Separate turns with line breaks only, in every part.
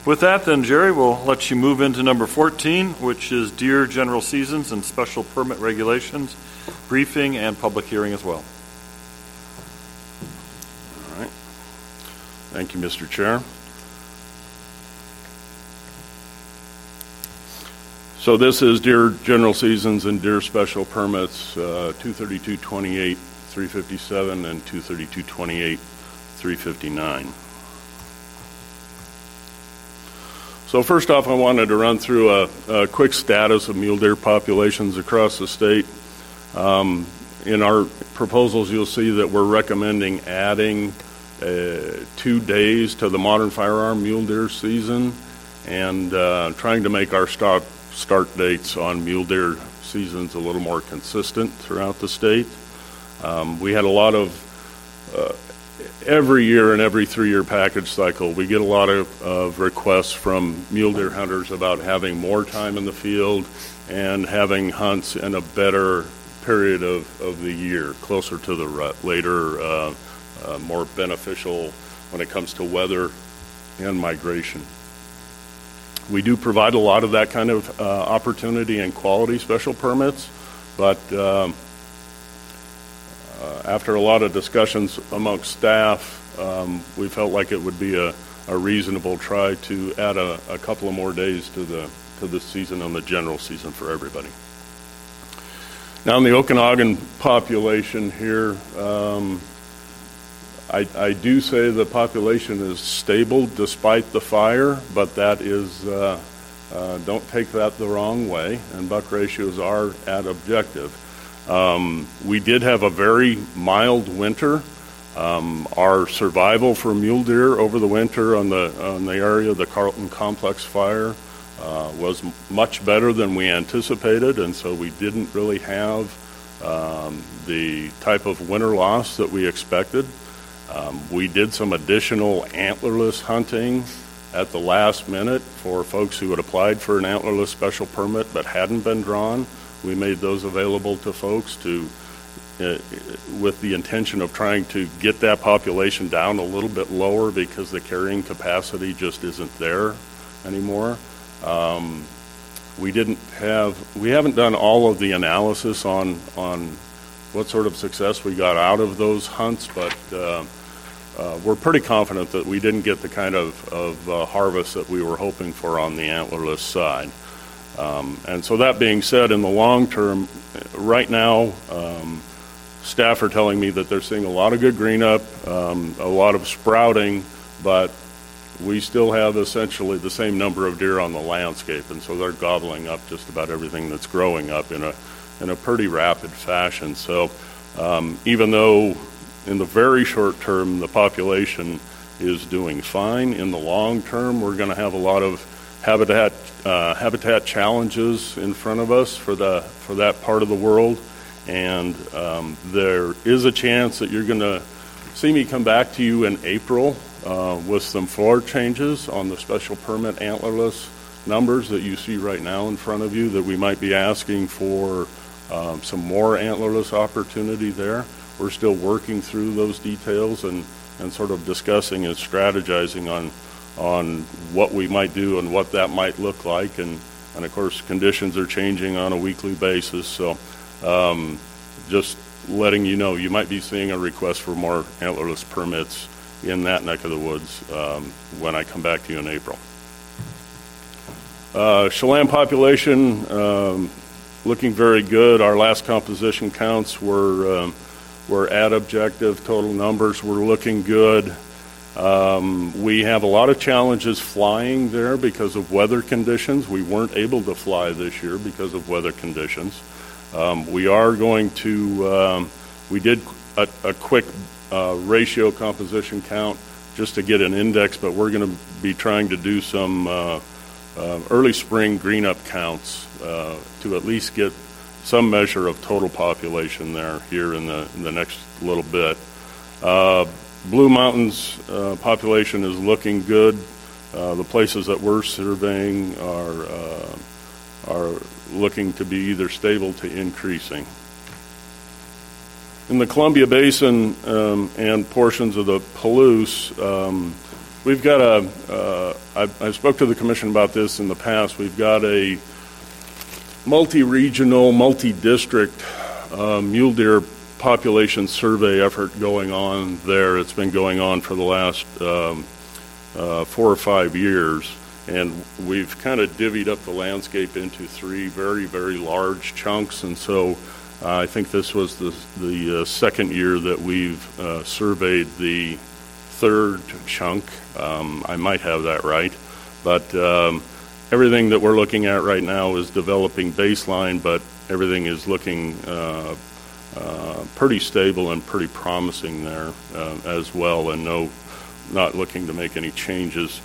With that, then, Jerry, we'll let you move into number 14, which is deer general seasons and special permit regulations, briefing, and public hearing as well.
All right. Thank you, Mr. Chair. So this is deer general seasons and deer special permits, 232-28, 357, and 232-28, 359. So first off, I wanted to run through a quick status of mule deer populations across the state. In our proposals, you'll see that we're recommending adding 2 days to the modern firearm mule deer season and trying to make our start dates on mule deer seasons a little more consistent throughout the state. We had a lot of every year and every 3-year package cycle, we get a lot of requests from mule deer hunters about having more time in the field and having hunts in a better period of the year, closer to the rut, later, more beneficial when it comes to weather and migration. We do provide a lot of that kind of opportunity and quality special permits, but after a lot of discussions amongst staff, we felt like it would be a reasonable try to add a couple of more days to the season on the general season for everybody. Now in the Okanagan population here, I do say the population is stable despite the fire, but that is, don't take that the wrong way, and buck ratios are at objective. We did have a very mild winter. Our survival for mule deer over the winter on the area of the Carlton Complex fire was much better than we anticipated, and so we didn't really have the type of winter loss that we expected. We did some additional antlerless hunting at the last minute for folks who had applied for an antlerless special permit but hadn't been drawn. We made those available to folks with the intention of trying to get that population down a little bit lower because the carrying capacity just isn't there anymore. We haven't done all of the analysis on what sort of success we got out of those hunts, but we're pretty confident that we didn't get the kind of harvest that we were hoping for on the antlerless side. And so that being said, in the long term, right now, staff are telling me that they're seeing a lot of good green up, a lot of sprouting, but we still have essentially the same number of deer on the landscape, and so they're gobbling up just about everything that's growing up in a pretty rapid fashion. So even though in the very short term the population is doing fine, in the long term we're going to have a lot of habitat challenges in front of us for that part of the world, and there is a chance that you're going to see me come back to you in April with some floor changes on the special permit antlerless numbers that you see right now in front of you, that we might be asking for some more antlerless opportunity there. We're still working through those details and sort of discussing and strategizing on what we might do and what that might look like, and of course conditions are changing on a weekly basis, so just letting you know, you might be seeing a request for more antlerless permits in that neck of the woods when I come back to you in April. Chelan population looking very good. Our last composition counts were at objective. Total numbers were looking good. We have a lot of challenges flying there because of weather conditions. We weren't able to fly this year because of weather conditions. We are going to, we did a quick ratio composition count just to get an index, but we're going to be trying to do some early spring green up counts to at least get some measure of total population there here in the next little bit. Blue Mountains population is looking good. The places that we're surveying are looking to be either stable to increasing. In the Columbia Basin and portions of the Palouse, we've got I spoke to the commission about this in the past. We've got a multi-regional, multi-district mule deer population survey effort going on there. It's been going on for the last 4 or 5 years, and we've kind of divvied up the landscape into 3 very, very large chunks, and so I think this was the second year that we've surveyed the 3rd chunk. I might have that right, but everything that we're looking at right now is developing baseline, but everything is looking pretty stable and pretty promising there as well, and not looking to make any changes.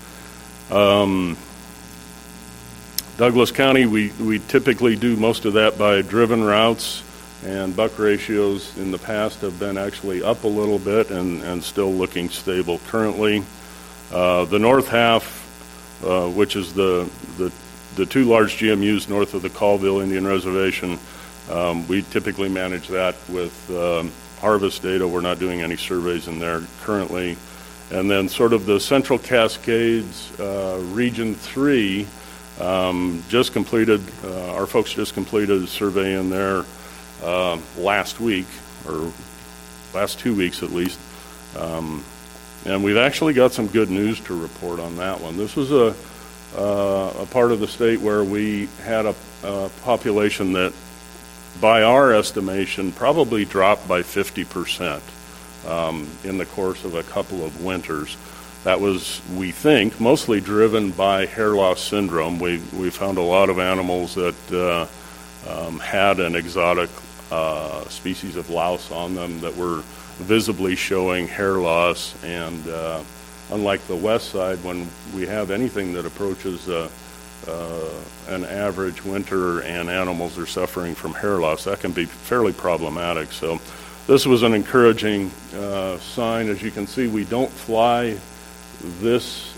Douglas County, we typically do most of that by driven routes, and buck ratios in the past have been actually up a little bit and still looking stable currently. The north half, which is the 2 large GMUs north of the Colville Indian Reservation, we typically manage that with harvest data. We're not doing any surveys in there currently. And then sort of the Central Cascades, Region 3, just completed, our folks just completed a survey in there last week, or last 2 weeks at least. And we've actually got some good news to report on that one. This was a part of the state where we had a population that, by our estimation, probably dropped by 50% in the course of a couple of winters. That was, we think, mostly driven by hair loss syndrome. We found a lot of animals that had an exotic species of louse on them that were visibly showing hair loss, and unlike the west side, when we have anything that approaches an average winter and animals are suffering from hair loss, that can be fairly problematic. So this was an encouraging sign. As you can see, we don't fly this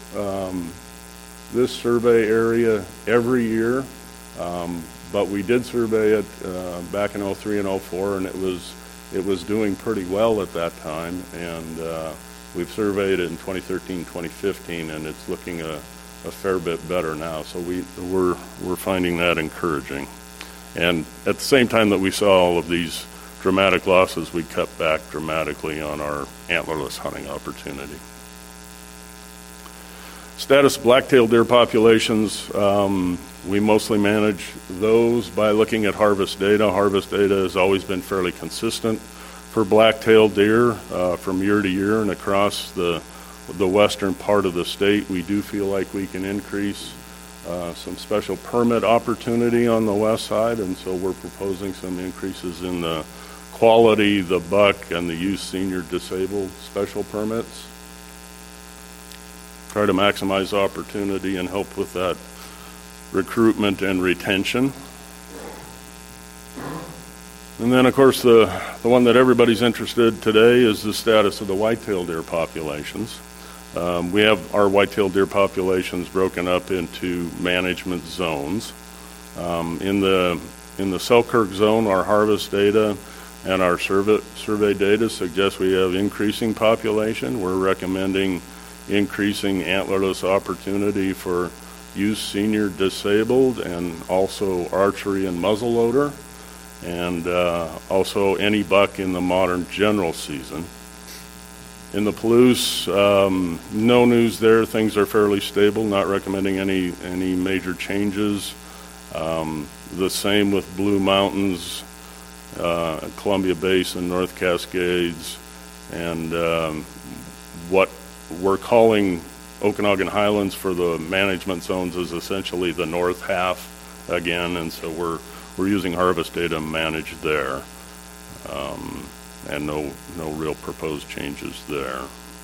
survey area every year, but we did survey it back in 03 and 04, and it was doing pretty well at that time, and we've surveyed it in 2013, 2015, and it's looking a fair bit better now. So we're finding that encouraging. And at the same time that we saw all of these dramatic losses, we cut back dramatically on our antlerless hunting opportunity. Status black-tailed deer populations, we mostly manage those by looking at harvest data. Harvest data has always been fairly consistent for black-tailed deer from year to year, and across the western part of the state, we do feel like we can increase some special permit opportunity on the west side, and so we're proposing some increases in the quality, the buck, and the youth senior disabled special permits. Try to maximize opportunity and help with that recruitment and retention. And then, of course, the one that everybody's interested today is the status of the white-tailed deer populations. We have our white-tailed deer populations broken up into management zones. In the Selkirk zone, our harvest data and our survey data suggest we have increasing population. We're recommending increasing antlerless opportunity for youth, senior, disabled, and also archery and muzzleloader, and also any buck in the modern general season. In the Palouse, no news there. Things are fairly stable, not recommending any major changes. The same with Blue Mountains, Columbia Basin, North Cascades, and what we're calling Okanagan Highlands for the management zones is essentially the north half again, and so we're using harvest data managed there, and no real proposed changes there.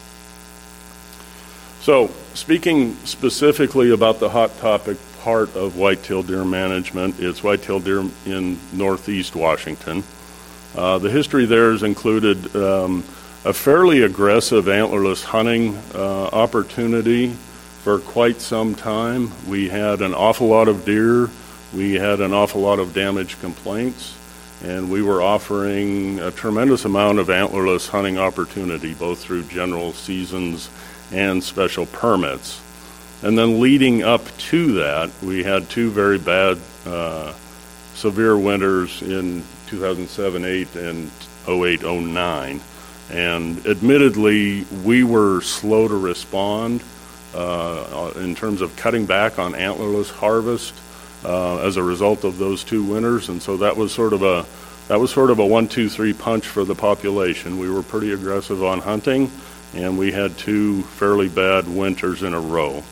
So, speaking specifically about the hot topic part of white-tailed deer management, it's white-tailed deer in northeast Washington. The history there has included a fairly aggressive antlerless hunting opportunity for quite some time. We had an awful lot of deer. We had an awful lot of damage complaints, and we were offering a tremendous amount of antlerless hunting opportunity, both through general seasons and special permits. And then leading up to that, we had two very bad, severe winters in 2007-08 and 08-09. And admittedly, we were slow to respond in terms of cutting back on antlerless harvest as a result of those two winters. And so that was sort of a 1-2-3 punch for the population. We were pretty aggressive on hunting, and we had two fairly bad winters in a row.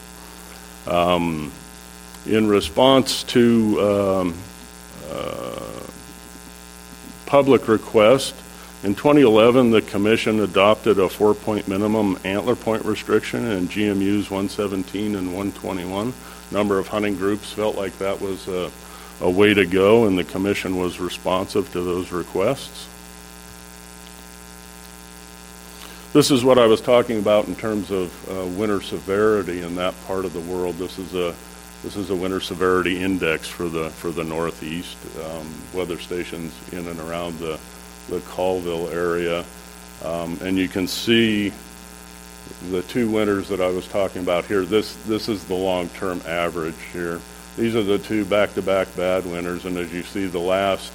In response to public request, in 2011, the Commission adopted a 4-point minimum antler point restriction in GMUs 117 and 121. A number of hunting groups felt like that was a way to go, and the Commission was responsive to those requests. This is what I was talking about in terms of winter severity in that part of the world. This is a winter severity index for the Northeast. Weather stations in and around the Colville area, and you can see the two winters that I was talking about here. This is the long-term average here. These are the two back-to-back bad winters, and as you see, the last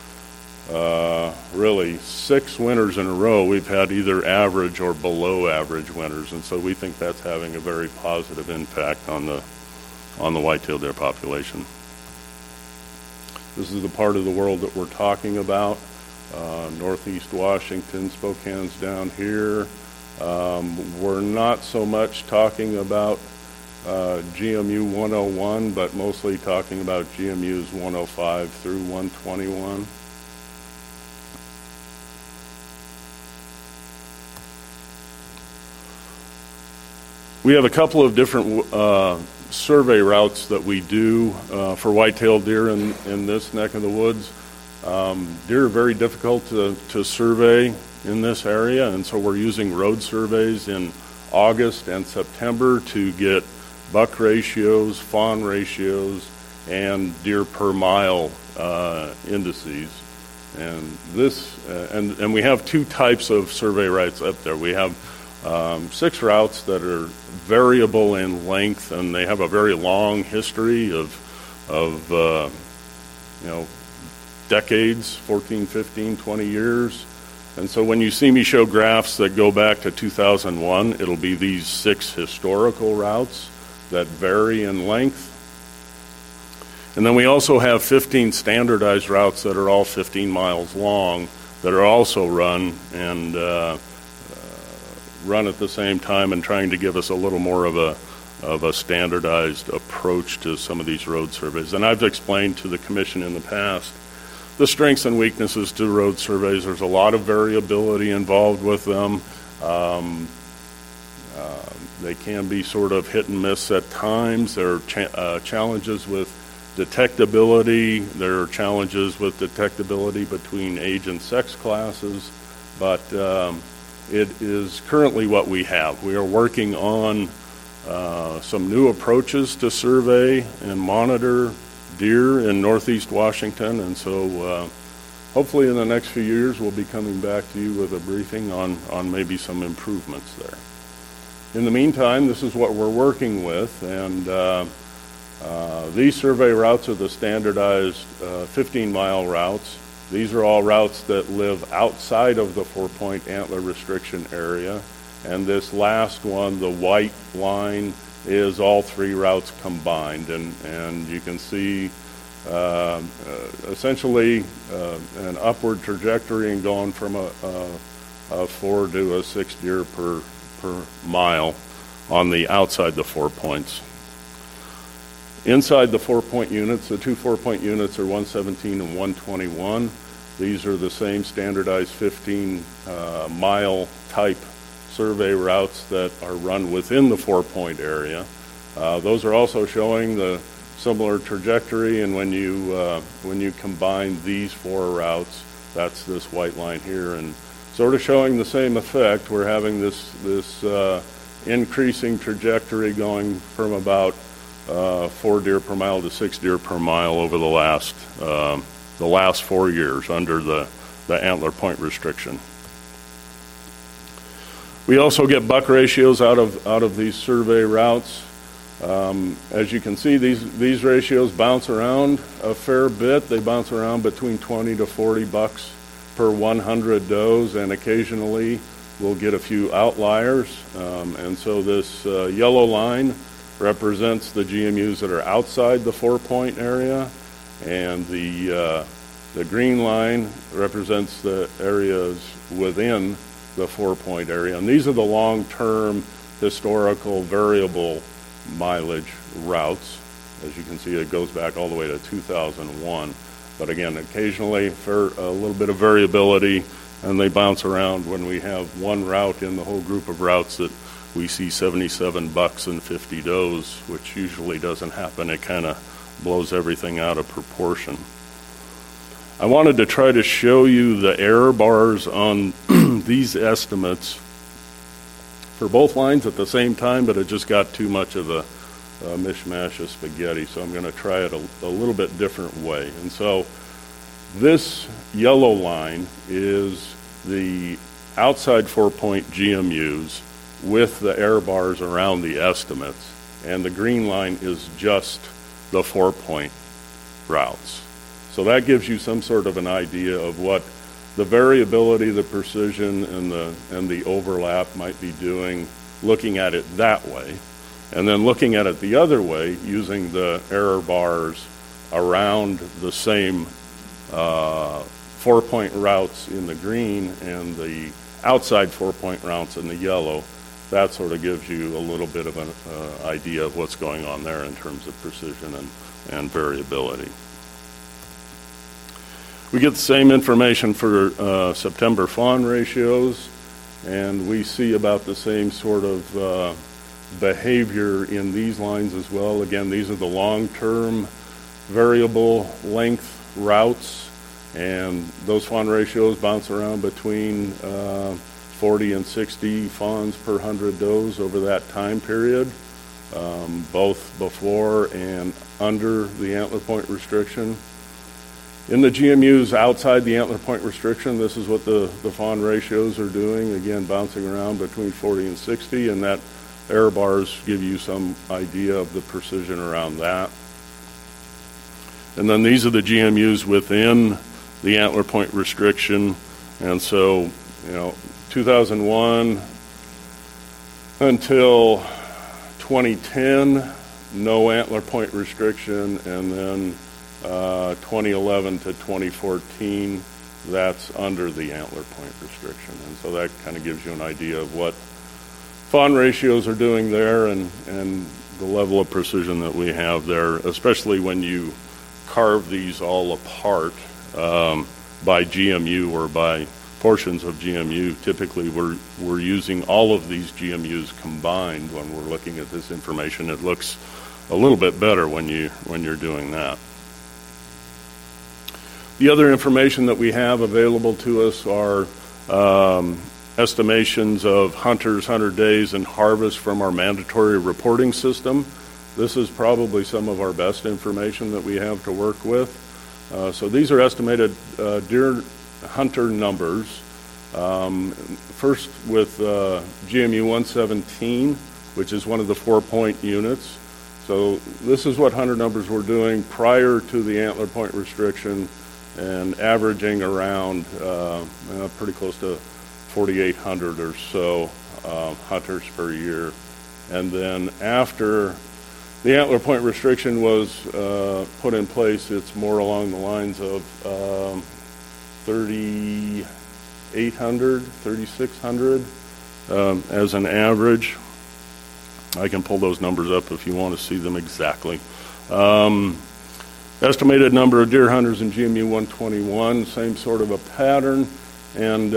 really 6 winters in a row, we've had either average or below average winters, and so we think that's having a very positive impact on the white-tailed deer population. This is the part of the world that we're talking about. Northeast Washington, Spokane's down here. We're not so much talking about GMU 101, but mostly talking about GMUs 105 through 121. We have a couple of different survey routes that we do for white-tailed deer in this neck of the woods. Deer are very difficult to survey in this area, and so we're using road surveys in August and September to get buck ratios, fawn ratios, and deer per mile indices. And this and we have two types of survey routes up there. We have 6 routes that are variable in length, and they have a very long history of decades, 14, 15, 20 years. And so when you see me show graphs that go back to 2001, it'll be these 6 historical routes that vary in length. And then we also have 15 standardized routes that are all 15 miles long that are also run and run at the same time and trying to give us a little more of a standardized approach to some of these road surveys. And I've explained to the Commission in the past the strengths and weaknesses to road surveys. There's a lot of variability involved with them. They can be sort of hit and miss at times. There are challenges with detectability. There are challenges with detectability between age and sex classes, but it is currently what we have. We are working on some new approaches to survey and monitor deer in Northeast Washington, and so hopefully in the next few years we'll be coming back to you with a briefing on maybe some improvements there. In the meantime, this is what we're working with, and these survey routes are the standardized 15-mile routes. These are all routes that live outside of the 4-point antler restriction area, and this last one, the white line, is all 3 routes combined, and you can see essentially an upward trajectory and going from a 4 to a 6 deer per mile on the outside the 4 points. Inside the 4-point units, the 2 4-point units are 117 and 121. These are the same standardized 15-mile type survey routes that are run within the 4-point area. Those are also showing the similar trajectory, and when you combine these 4 routes, that's this white line here, and sort of showing the same effect. We're having this increasing trajectory going from about 4 deer per mile to 6 deer per mile over the last 4 years under the antler point restriction. We also get buck ratios out of these survey routes. As you can see, these ratios bounce around a fair bit. They bounce around between 20 to 40 bucks per 100 does, and occasionally we'll get a few outliers. And so this yellow line represents the GMUs that are outside the 4-point area, and the green line represents the areas within the 4-point area. And these are the long-term historical variable mileage routes. As you can see, it goes back all the way to 2001. But again, occasionally a little bit of variability, and they bounce around when we have one route in the whole group of routes that we see 77 bucks and 50 does, which usually doesn't happen. It kind of blows everything out of proportion. I wanted to try to show you the error bars on these estimates for both lines at the same time, but it just got too much of a mishmash of spaghetti, so I'm going to try it a little bit different way. And so this yellow line is the outside 4-point GMUs with the error bars around the estimates, and the green line is just the 4-point routes. So that gives you some sort of an idea of what the variability, the precision, and the overlap might be doing, looking at it that way. And then looking at it the other way, using the error bars around the same 4-point routes in the green and the outside 4-point routes in the yellow, that sort of gives you a little bit of an idea of what's going on there in terms of precision and variability. We get the same information for September fawn ratios, and we see about the same sort of behavior in these lines as well. Again, these are the long-term variable length routes, and those fawn ratios bounce around between 40 and 60 fawns per 100 does over that time period, both before and under the antler point restriction. In the GMUs outside the antler point restriction, this is what the fawn ratios are doing, again bouncing around between 40 and 60, and that error bars give you some idea of the precision around that. And then these are the GMUs within the antler point restriction, and so 2001 until 2010, no antler point restriction, and then 2011 to 2014, that's under the antler point restriction. And so that kind of gives you an idea of what fawn ratios are doing there and the level of precision that we have there, especially when you carve these all apart by GMU or by portions of GMU. Typically, we're using all of these GMUs combined when we're looking at this information. It looks a little bit better when you're doing that. The other information that we have available to us are estimations of hunters, hunter days, and harvest from our mandatory reporting system. This is probably some of our best information that we have to work with. So these are estimated deer hunter numbers. First with GMU 117, which is one of the 4-point units. So this is what hunter numbers were doing prior to the antler point restriction, and averaging around pretty close to 4,800 or so hunters per year. And then after the antler point restriction was put in place, it's more along the lines of 3,800, 3,600 as an average. I can pull those numbers up if you want to see them exactly. Estimated number of deer hunters in GMU 121, same sort of a pattern, and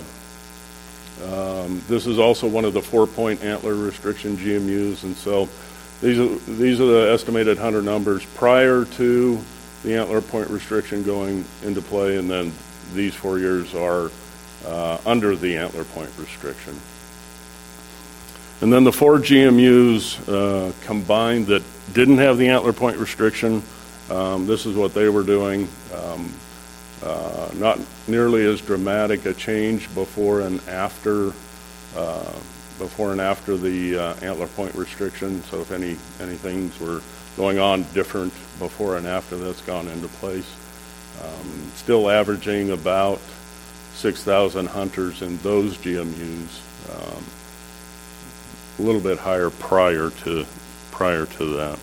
this is also one of the 4-point antler restriction GMUs, and so these are the estimated hunter numbers prior to the antler point restriction going into play, and then these 4 years are under the antler point restriction. And then the 4 GMUs combined that didn't have the antler point restriction, this is what they were doing. Not nearly as dramatic a change before and after before and after the antler point restriction. So if any things were going on different before and after that's gone into place. Still averaging about 6,000 hunters in those GMUs, a little bit higher prior to that.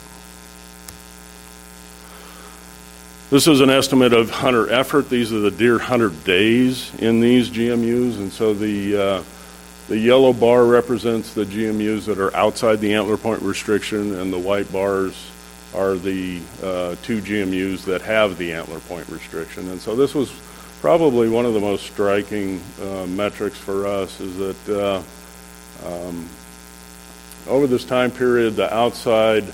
This is an estimate of hunter effort. These are the deer hunter days in these GMUs, and so the yellow bar represents the GMUs that are outside the antler point restriction, and the white bars are the two GMUs that have the antler point restriction. And so this was probably one of the most striking metrics for us, is that over this time period, the outside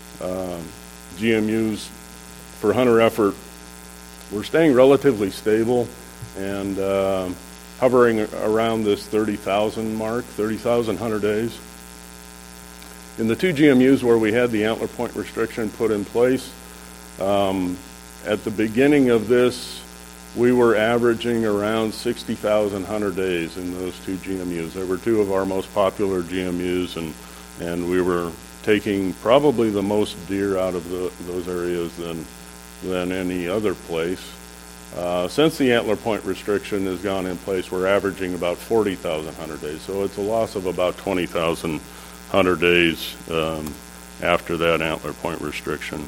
GMUs for hunter effort were staying relatively stable and hovering around this 30,000 mark, 30,000 hunter days. In the two GMUs where we had the antler point restriction put in place, at the beginning of this, we were averaging around 60,000 hunter days in those two GMUs. They were two of our most popular GMUs, and we were taking probably the most deer out of those areas than any other place. Since the antler point restriction has gone in place, we're averaging about 40,000 hunter days. So it's a loss of about 20,000 hunter days after that antler point restriction.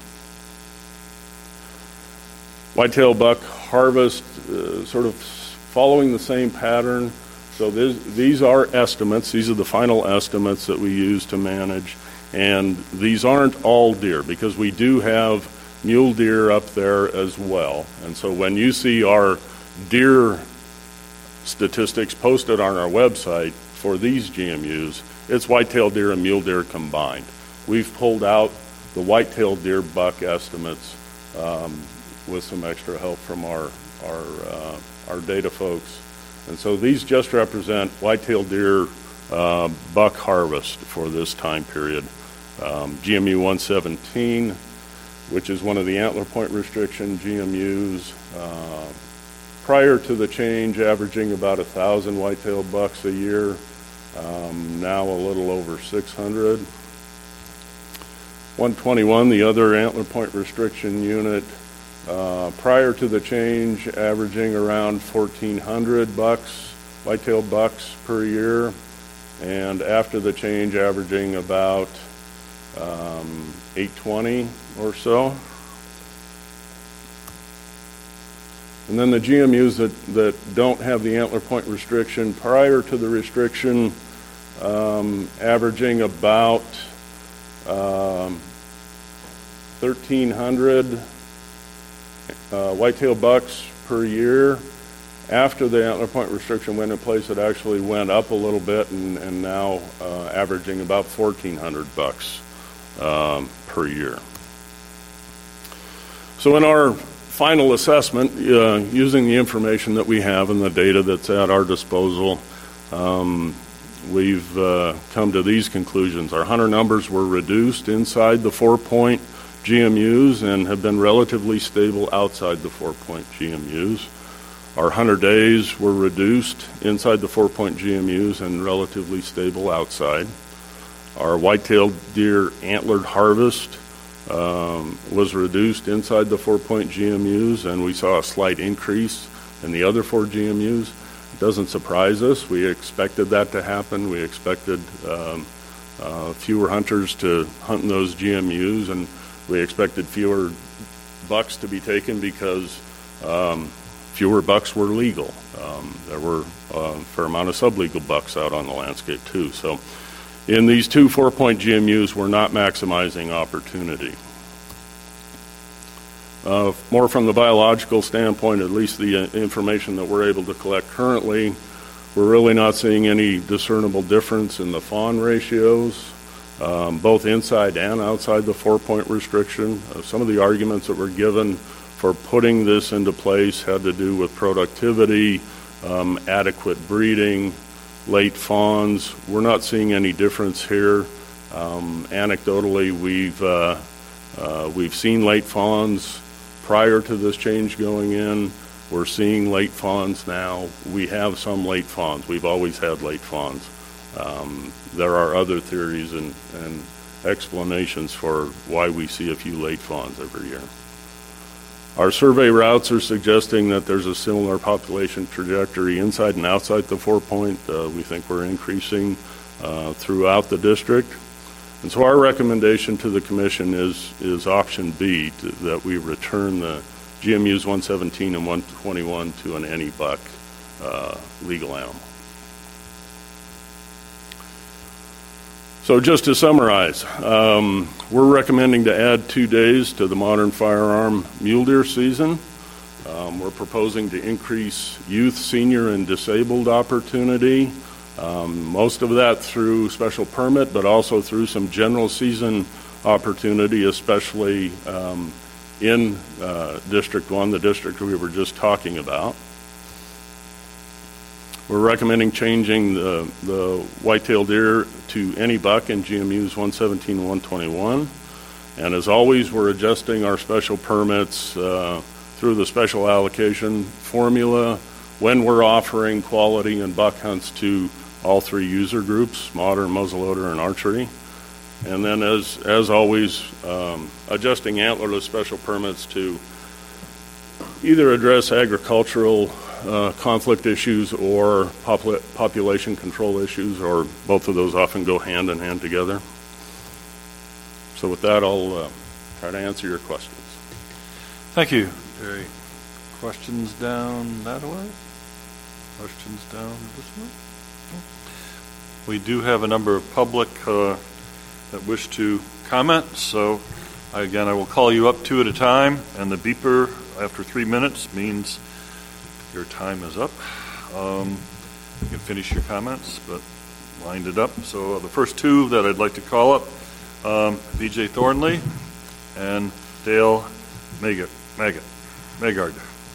Whitetail buck harvest, sort of following the same pattern. So these are estimates. These are the final estimates that we use to manage. And these aren't all deer, because we do have mule deer up there as well. And so when you see our deer statistics posted on our website for these GMUs, it's whitetail deer and mule deer combined. We've pulled out the whitetail deer buck estimates with some extra help from our data folks. And so these just represent whitetail deer buck harvest for this time period. GMU 117, which is one of the antler point restriction GMUs, prior to the change, averaging about 1,000 whitetail bucks a year, now a little over 600. 121, the other antler point restriction unit, prior to the change, averaging around 1,400 bucks, whitetail bucks per year, and after the change, averaging about 820 or so. And then the GMUs that don't have the antler point restriction, prior to the restriction, averaging about 1,300 whitetail bucks per year. After the antler point restriction went in place, it actually went up a little bit, and now averaging about 1,400 bucks per year. So in our final assessment, using the information that we have and the data that's at our disposal, we've come to these conclusions. Our hunter numbers were reduced inside the 4-point GMUs and have been relatively stable outside the 4-point GMUs. Our hunter days were reduced inside the 4-point GMUs and relatively stable outside. Our whitetail deer antlered harvest was reduced inside the 4-point GMUs, and we saw a slight increase in the other 4 GMUs. It doesn't surprise us. We expected that to happen. We expected fewer hunters to hunt in those GMUs, and we expected fewer bucks to be taken because fewer bucks were legal. There were a fair amount of sublegal bucks out on the landscape too. So in these 2 4-point GMUs, we're not maximizing opportunity. More from the biological standpoint, at least the information that we're able to collect currently, we're really not seeing any discernible difference in the fawn ratios, both inside and outside the 4-point restriction. Some of the arguments that were given for putting this into place had to do with productivity, adequate breeding, late fawns. We're not seeing any difference here. Anecdotally, we've seen late fawns prior to this change going in. We're seeing late fawns now. We have some late fawns. We've always had late fawns. There are other theories and explanations for why we see a few late fawns every year. Our survey routes are suggesting that there's a similar population trajectory inside and outside the 4-point. We think we're increasing throughout the district. And so our recommendation to the commission is option B, that we return the GMUs 117 and 121 to an any buck legal animal. So just to summarize, we're recommending to add 2 days to the modern firearm mule deer season. We're proposing to increase youth, senior, and disabled opportunity, most of that through special permit, but also through some general season opportunity, especially in District 1, the district we were just talking about. We're recommending changing the white-tailed deer to any buck in GMUs 117 and 121. And as always, we're adjusting our special permits through the special allocation formula when we're offering quality and buck hunts to all 3 user groups, modern, muzzleloader, and archery. And then as always, adjusting antlerless special permits to either address agricultural conflict issues or population control issues, or both of those often go hand in hand together. So with that, I'll try to answer your questions.
Thank you, Jerry. Questions down that way? Questions down this way? We do have a number of public that wish to comment, so I will call you up 2 at a time, and the beeper after 3 minutes means your time is up. You can finish your comments, but wind it up. So the first 2 that I'd like to call up, B.J. Thornley and Dale Magard.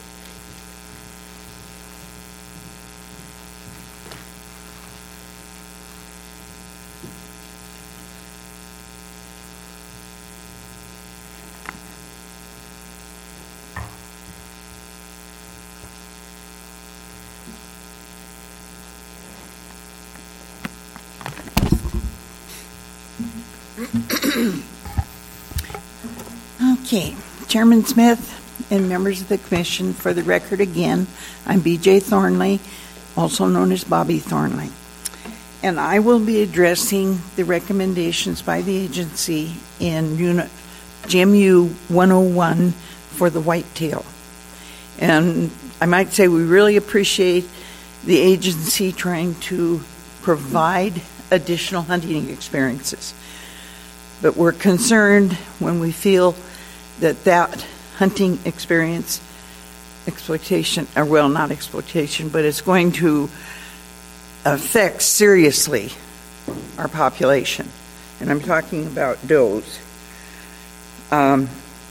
Okay, Chairman Smith and members of the commission, for the record again, I'm B.J. Thornley, also known as Bobby Thornley, and I will be addressing the recommendations by the agency in GMU 101 for the whitetail. And I might say we really appreciate the agency trying to provide additional hunting experiences. But we're concerned when we feel that hunting experience, exploitation, or well, not exploitation, but it's going to affect seriously our population. And I'm talking about does. Our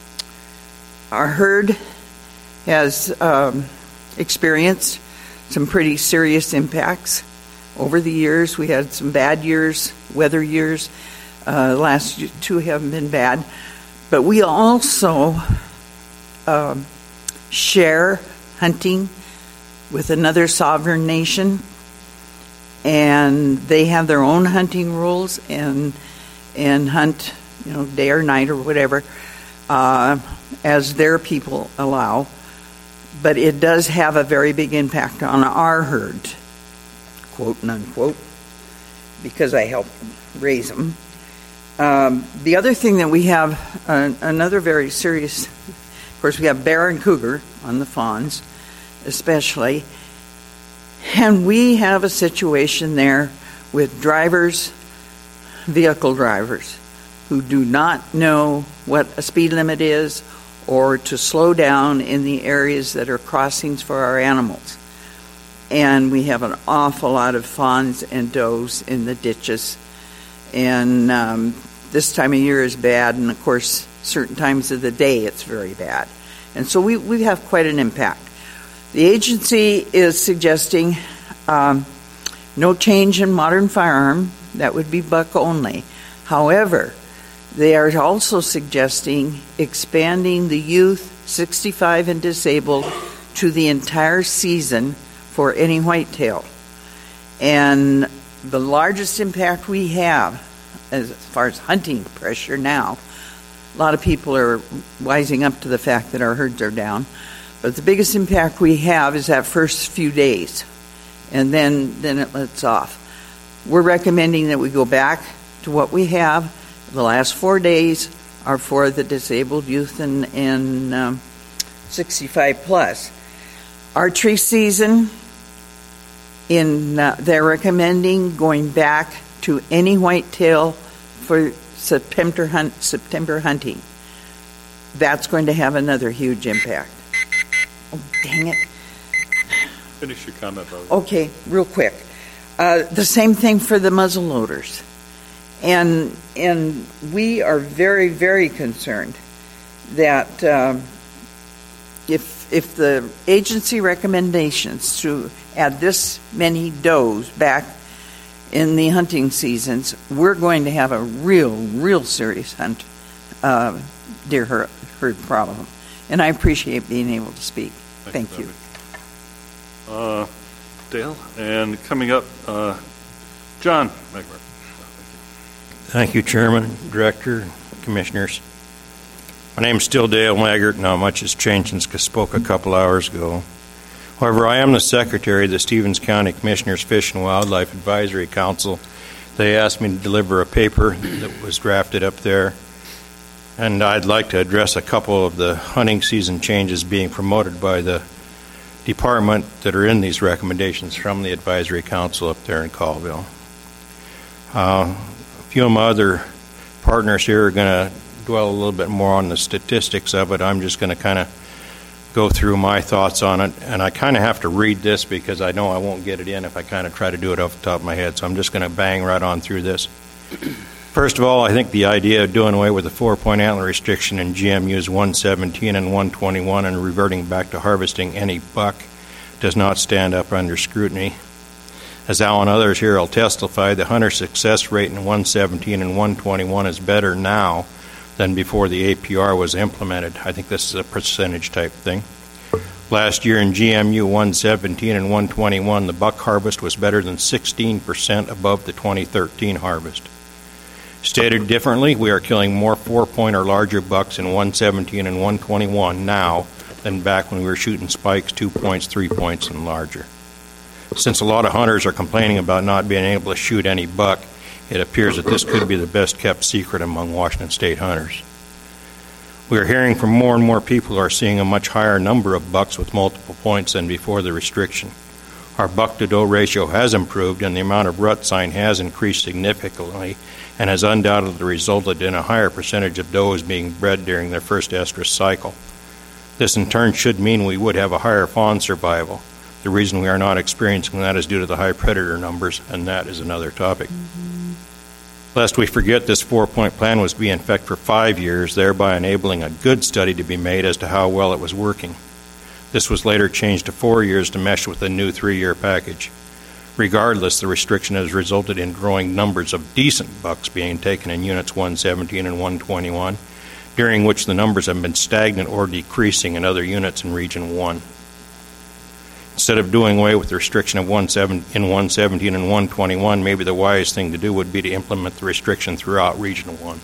herd has experienced some pretty serious impacts over the years. We had some bad years, weather years. The last 2 haven't been bad. But we also share hunting with another sovereign nation, and they have their own hunting rules and hunt, day or night or whatever, as their people allow. But it does have a very big impact on our herd, quote and unquote, because I help raise them. The other thing that we have, another very serious, of course, we have bear and cougar on the fawns, especially, and we have a situation there with vehicle drivers, who do not know what a speed limit is or to slow down in the areas that are crossings for our animals. And we have an awful lot of fawns and does in the ditches. And this time of year is bad, and of course, certain times of the day it's very bad. And so we have quite an impact. The agency is suggesting no change in modern firearm. That would be buck only. However, they are also suggesting expanding the youth, 65 and disabled, to the entire season for any whitetail. And the largest impact we have as far as hunting pressure now, a lot of people are wising up to the fact that our herds are down, but the biggest impact we have is that first few days, and then it lets off. We're recommending that we go back to what we have. The last 4 days are for the disabled youth and 65 plus. Archery season, they're recommending going back to any whitetail for September hunting. That's going to have another huge impact. Oh, dang it.
Finish your comment, Bobby.
Okay, real quick. The same thing for the muzzle loaders. And we are very, very concerned that if the agency recommendations to add this many does back in the hunting seasons, we're going to have a real serious deer herd problem. And I appreciate being able to speak. Thank you.
Dale, and coming up, John McMurray.
Thank you, Chairman, Director, Commissioners. My name is still Dale Maggart. Not much has changed since I spoke a couple hours ago. However, I am the Secretary of the Stevens County Commissioners Fish and Wildlife Advisory Council. They asked me to deliver a paper that was drafted up there, and I'd like to address a couple of the hunting season changes being promoted by the department that are in these recommendations from the Advisory Council up there in Colville. A few of my other partners here are going to dwell a little bit more on the statistics of it. I'm just going to kind of go through my thoughts on it, and I kind of have to read this because I know I won't get it in if I kind of try to do it off the top of my head, so I'm just going to bang right on through this. First of all, I think the idea of doing away with the 4-point antler restriction in GMUs 117 and 121 and reverting back to harvesting any buck does not stand up under scrutiny. As Al and others here will testify, the hunter success rate in 117 and 121 is better now than before the APR was implemented. I think this is a percentage type thing. Last year in GMU 117 and 121, the buck harvest was better than 16% above the 2013 harvest. Stated differently, we are killing more 4-point or larger bucks in 117 and 121 now than back when we were shooting spikes 2 points, 3 points, and larger. Since a lot of hunters are complaining about not being able to shoot any buck, it appears that this could be the best kept secret among Washington State hunters. We are hearing from more and more people who are seeing a much higher number of bucks with multiple points than before the restriction. Our buck-to-doe ratio has improved, and the amount of rut sign has increased significantly and has undoubtedly resulted in a higher percentage of does being bred during their first estrus cycle. This in turn should mean we would have a higher fawn survival. The reason we are not experiencing that is due to the high predator numbers, and that is another topic. Lest we forget, this 4-point plan was to be in effect for 5 years, thereby enabling a good study to be made as to how well it was working. This was later changed to 4 years to mesh with the new 3-year package. Regardless, the restriction has resulted in growing numbers of decent bucks being taken in units 117 and 121, during which the numbers have been stagnant or decreasing in other units in Region 1. Instead of doing away with the restriction of 117 and 121, maybe the wise thing to do would be to implement the restriction throughout Region 1.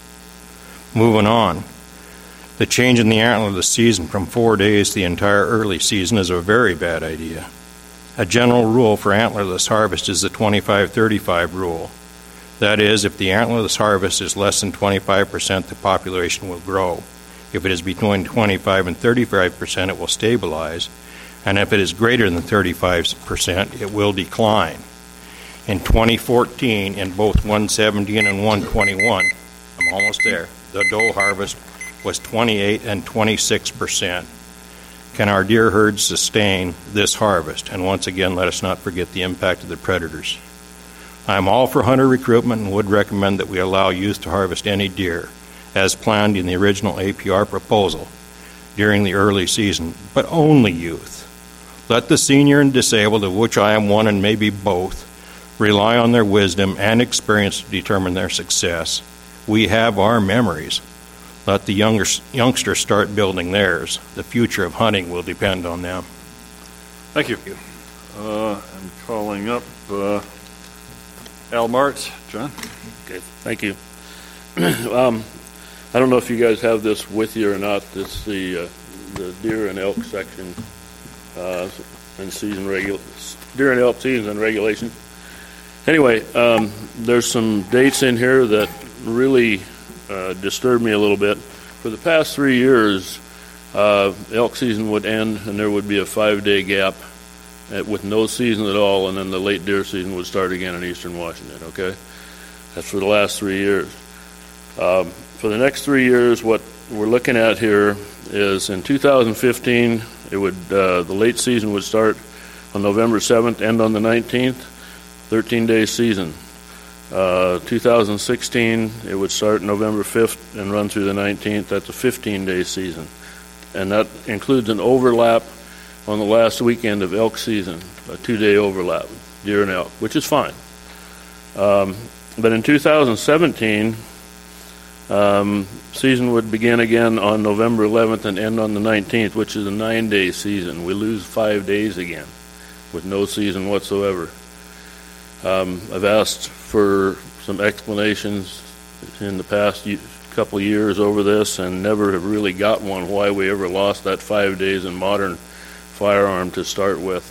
Moving on. The change in the antler of the season from 4 days to the entire early season is a very bad idea. A general rule for antlerless harvest is the 25-35 rule. That is, if the antlerless harvest is less than 25%, the population will grow. If it is between 25 and 35%, it will stabilize. And if it is greater than 35%, it will decline. In 2014, in both 117 and 121, I'm almost there, the doe harvest was 28 and 26%. Can our deer herds sustain this harvest? And once again, let us not forget the impact of the predators. I am all for hunter recruitment and would recommend that we allow youth to harvest any deer, as planned in the original APR proposal, during the early season, but only youth. Let the senior and disabled, of which I am one and maybe both, rely on their wisdom and experience to determine their success. We have our memories. Let the youngsters start building theirs. The future of hunting will depend on them.
Thank you. I'm calling up Al Martz. John?
Okay, thank you. I don't know if you guys have this with you or not. It's the deer and elk section and deer and elk season and regulations. Anyway, there's some dates in here that really disturbed me a little bit. For the past 3 years, elk season would end and there would be a 5-day gap with no season at all, and then the late deer season would start again in eastern Washington, okay? That's for the last 3 years. For the next 3 years, what we're looking at here is in 2015, the late season would start on November 7th, end on the 19th, 13-day season. 2016, it would start November 5th and run through the 19th. That's a 15-day season. And that includes an overlap on the last weekend of elk season, a 2-day overlap, deer and elk, which is fine. But in 2017, season would begin again on November 11th and end on the 19th, which is a 9-day season. We lose 5 days again with no season whatsoever. I've asked for some explanations in the past couple of years over this and never have really got one why we ever lost that 5 days in modern firearm to start with.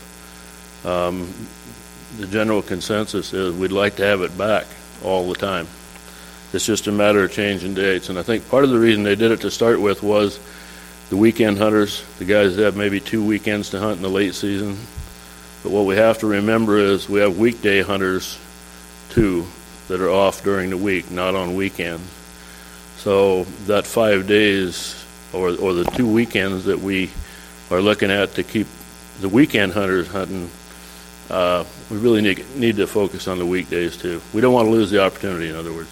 The general consensus is we'd like to have it back all the time. It's just a matter of changing dates. And I think part of the reason they did it to start with was the weekend hunters, the guys that have maybe 2 weekends to hunt in the late season. But what we have to remember is we have weekday hunters, too, that are off during the week, not on weekends. So that 5 days or the 2 weekends that we are looking at to keep the weekend hunters hunting, we really need to focus on the weekdays, too. We don't want to lose the opportunity, in other words.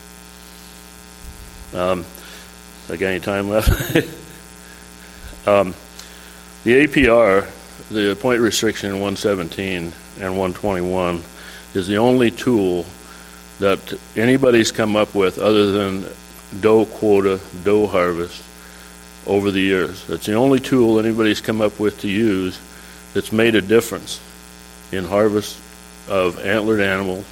I got any time left? The APR, the point restriction in 117 and 121, is the only tool that anybody's come up with other than doe quota, doe harvest over the years. It's the only tool anybody's come up with to use that's made a difference in harvest of antlered animals.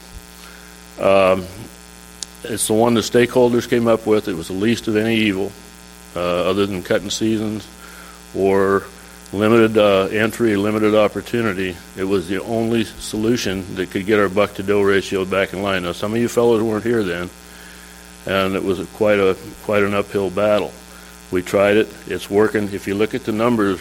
It's the one the stakeholders came up with. It was the least of any evil, other than cutting seasons or limited entry, limited opportunity. It was the only solution that could get our buck-to-doe ratio back in line. Now, some of you fellows weren't here then, and it was quite an uphill battle. We tried it. It's working. If you look at the numbers,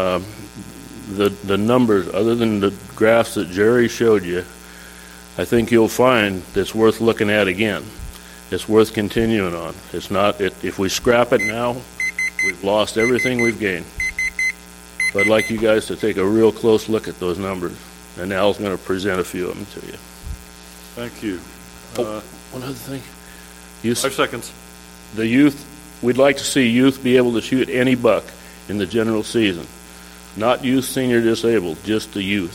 the numbers, other than the graphs that Jerry showed you, I think you'll find that's worth looking at again. It's worth continuing on. It's not. If we scrap it now, we've lost everything we've gained. But I'd like you guys to take a real close look at those numbers, and Al's going to present a few of them to you.
Thank you.
One other thing.
5 seconds.
The youth, we'd like to see youth be able to shoot any buck in the general season. Not youth, senior, disabled, just the youth.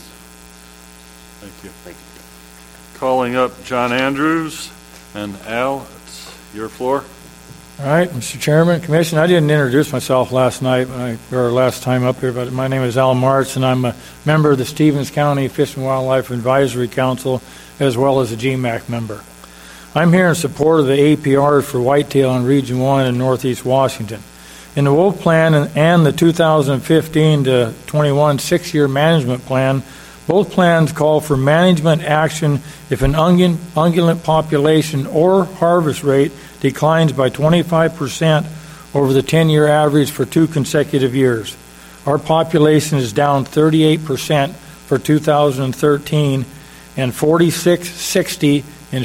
Thank you. Thank you. Calling up John Andrews and Al, it's your floor.
All right, Mr. Chairman, Commission, I didn't introduce myself last night, or last time up here, but my name is Al Martz, and I'm a member of the Stevens County Fish and Wildlife Advisory Council, as well as a GMAC member. I'm here in support of the APRs for whitetail in Region 1 in Northeast Washington. In the Wolf Plan and the 2015 to 21 6-year management plan, both plans call for management action if an ungulate population or harvest rate declines by 25% over the 10-year average for 2 consecutive years. Our population is down 38% for 2013 and 46, 60, and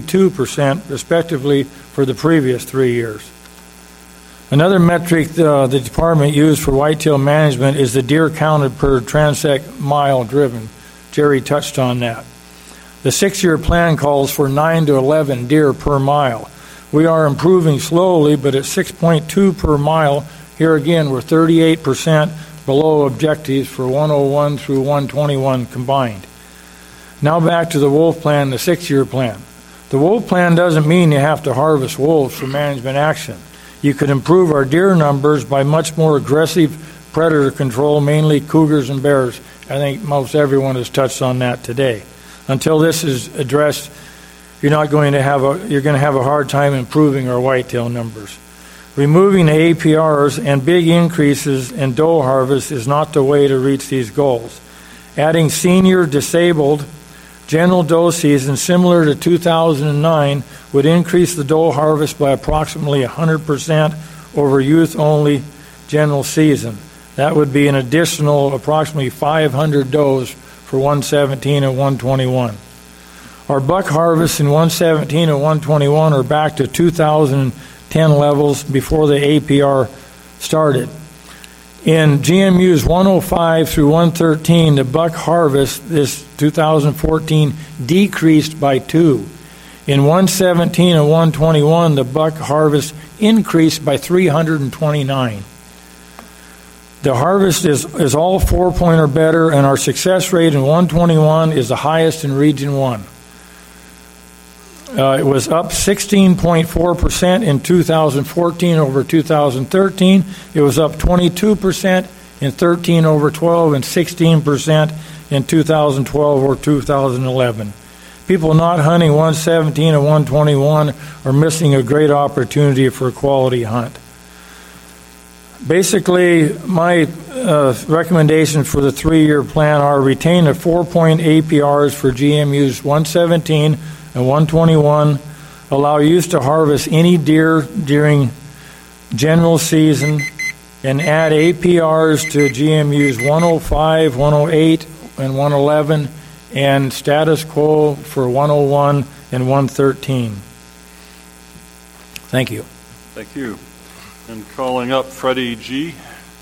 52% respectively for the previous 3 years. Another metric the department used for whitetail management is the deer counted per transect mile driven. Jerry touched on that. The 6-year plan calls for 9 to 11 deer per mile. We are improving slowly, but at 6.2 per mile, here again we're 38% below objectives for 101 through 121 combined. Now back to the wolf plan, the 6-year plan. The wolf plan doesn't mean you have to harvest wolves for management action. You could improve our deer numbers by much more aggressive predator control, mainly cougars and bears. I think most everyone has touched on that today. Until this is addressed, you're going to have a hard time improving our whitetail numbers. Removing the APRs and big increases in doe harvest is not the way to reach these goals. Adding senior, disabled, general doe season similar to 2009 would increase the doe harvest by approximately 100% over youth-only general season. That would be an additional approximately 500 does for 117 and 121. Our buck harvests in 117 and 121 are back to 2010 levels before the APR started. In GMU's 105 through 113, the buck harvest this 2014 decreased by 2. In 117 and 121, the buck harvest increased by 329. The harvest is all 4-point or better, and our success rate in 121 is the highest in Region 1. It was up 16.4% in 2014 over 2013. It was up 22% in 13 over 12 and 16% in 2012 or 2011. People not hunting 117 and 121 are missing a great opportunity for a quality hunt. Basically, my recommendation for the 3-year plan are retain the 4-point APRs for GMU's 117 and 121, allow youth to harvest any deer during general season, and add APRs to GMU's 105, 108, and 111, and status quo for 101 and 113. Thank you.
Thank you. And calling up Freddie G.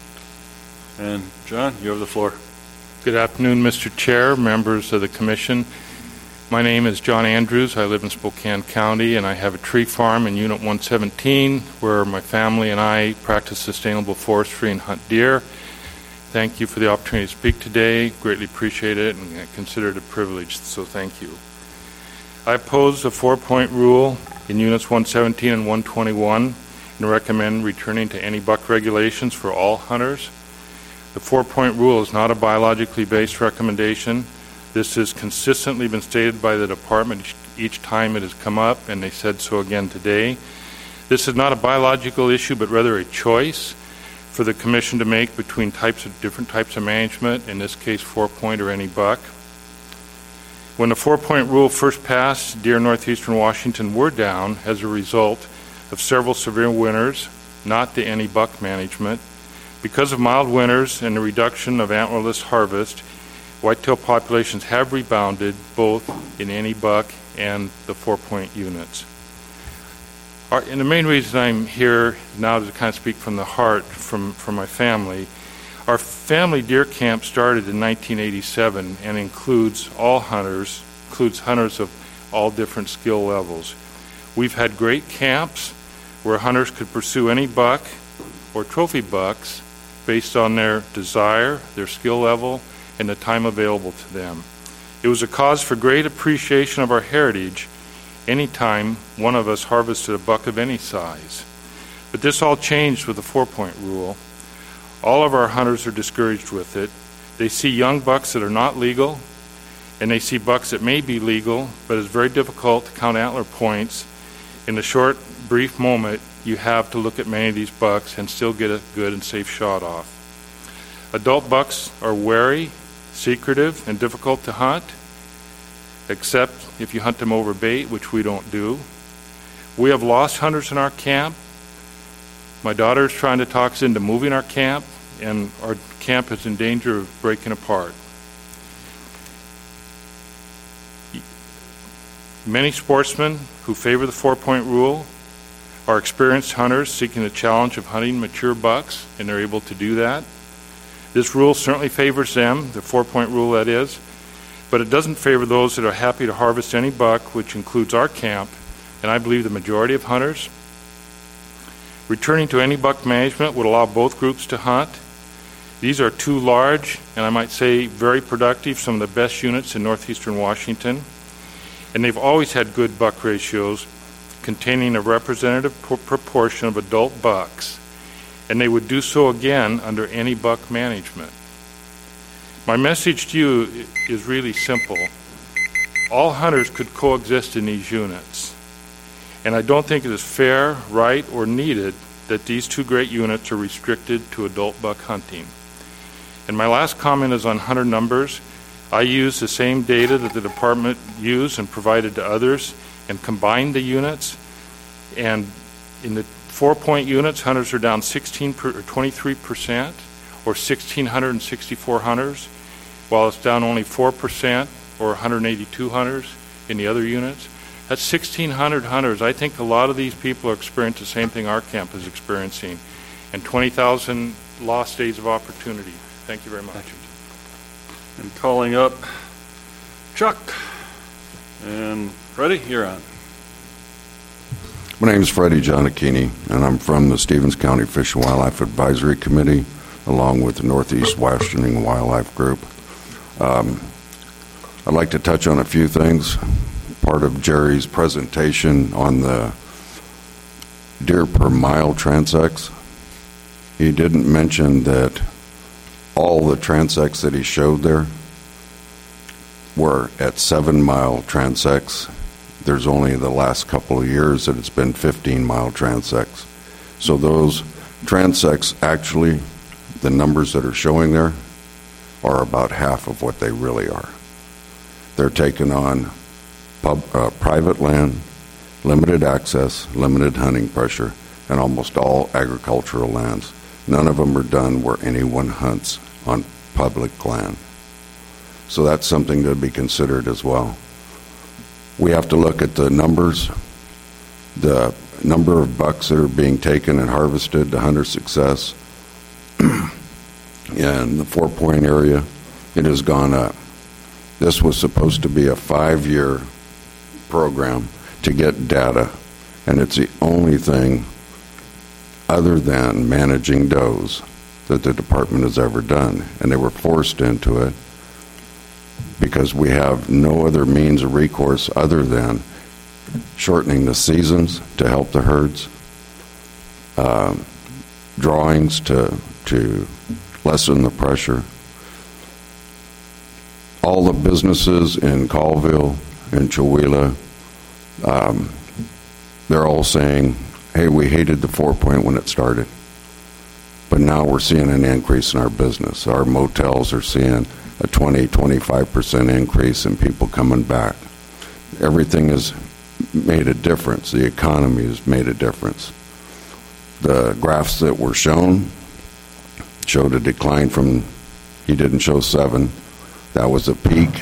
And John, you have the floor.
Good afternoon, Mr. Chair, members of the Commission. My name is John Andrews. I live in Spokane County, and I have a tree farm in Unit 117 where my family and I practice sustainable forestry and hunt deer. Thank you for the opportunity to speak today. Greatly appreciate it, and I consider it a privilege, so thank you. I oppose the 4-point rule in Units 117 and 121 and recommend returning to any buck regulations for all hunters. The 4-point rule is not a biologically based recommendation. This has consistently been stated by the department each time it has come up, and they said so again today. This is not a biological issue, but rather a choice for the Commission to make between different types of management, in this case 4-point or any buck. When the 4-point rule first passed, deer in northeastern Washington were down as a result of several severe winters, not the any buck management. Because of mild winters and the reduction of antlerless harvest, whitetail populations have rebounded both in any buck and the 4-point units. And the main reason I'm here now to kind of speak from the heart, from my family, our family deer camp started in 1987 and includes hunters of all different skill levels. We've had great camps where hunters could pursue any buck or trophy bucks based on their desire, their skill level, and the time available to them. It was a cause for great appreciation of our heritage anytime one of us harvested a buck of any size. But this all changed with the 4-point rule. All of our hunters are discouraged with it. They see young bucks that are not legal, and they see bucks that may be legal, but it's very difficult to count antler points in the short, brief moment you have to look at many of these bucks and still get a good and safe shot off. Adult bucks are wary, secretive, and difficult to hunt, except if you hunt them over bait, which we don't do. We have lost hunters in our camp. My daughter is trying to talk us into moving our camp, and our camp is in danger of breaking apart. Many sportsmen who favor the 4-point rule are experienced hunters seeking the challenge of hunting mature bucks, and they're able to do that. This rule certainly favors them, the 4-point rule that is, but it doesn't favor those that are happy to harvest any buck, which includes our camp, and I believe the majority of hunters. Returning to any buck management would allow both groups to hunt. These are two large, and I might say very productive, some of the best units in northeastern Washington, and they've always had good buck ratios containing a representative proportion of adult bucks, and they would do so again under any buck management. My message to you is really simple. all hunters could coexist in these units. And I don't think it is fair, right, or needed that these two great units are restricted to adult buck hunting. And my last comment is on hunter numbers. I use the same data that the department used and provided to others and combined the units. And in the 4-point units, hunters are down 23%, or 1,664 hunters, while it's down only 4%, or 182 hunters in the other units. That's 1,600 hunters. I think a lot of these people are experiencing the same thing our camp is experiencing, and 20,000 lost days of opportunity. Thank you very much.
And calling up Chuck and Freddie, you're on.
My name is Freddie Giannichini, and I'm from the Stevens County Fish and Wildlife Advisory Committee, along with the Northeast Washington Wildlife Group. I'd like to touch on a few things. Part of Jerry's presentation on the deer per mile transects, he didn't mention that all the transects that he showed there were at 7-mile transects. There's only the last couple of years that it's been 15-mile transects. So those transects, actually, the numbers that are showing there are about half of what they really are. They're taking on private land, limited access, limited hunting pressure, and almost all agricultural lands. None of them are done where anyone hunts on public land. So that's something to be considered as well. We have to look at the numbers, the number of bucks that are being taken and harvested, the hunter success. In the 4-point area, it has gone up. This was supposed to be a 5-year program to get data, and it's the only thing other than managing does that the department has ever done, and they were forced into it because we have no other means of recourse other than shortening the seasons to help the herds, drawings to lessen the pressure. All the businesses in Colville and Chewelah, they're all saying, hey, we hated the 4-point when it started, but now we're seeing an increase in our business. Our motels are seeing a 20-25% increase in people coming back. Everything has made a difference. The economy has made a difference. The graphs that were shown showed a decline from, he didn't show 7, that was a peak,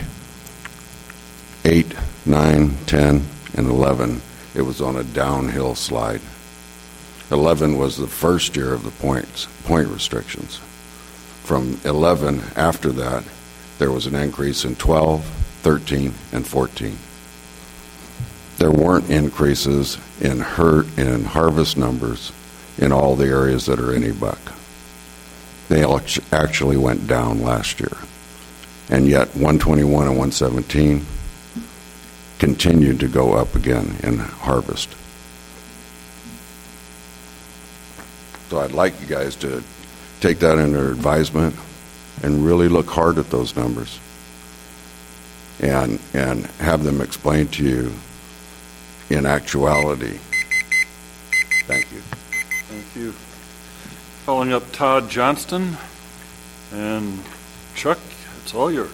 8, 9, 10, and 11. It was on a downhill slide. 11 was the first year of the point restrictions. From 11 after that, there was an increase in 12, 13, and 14. There weren't increases in harvest numbers in all the areas that are any buck. They actually went down last year. And yet 121 and 117 continued to go up again in harvest. So I'd like you guys to take that under advisement and really look hard at those numbers and have them explained to you in actuality. Thank you.
Thank you. Calling up Todd Johnston, and Chuck, it's all yours.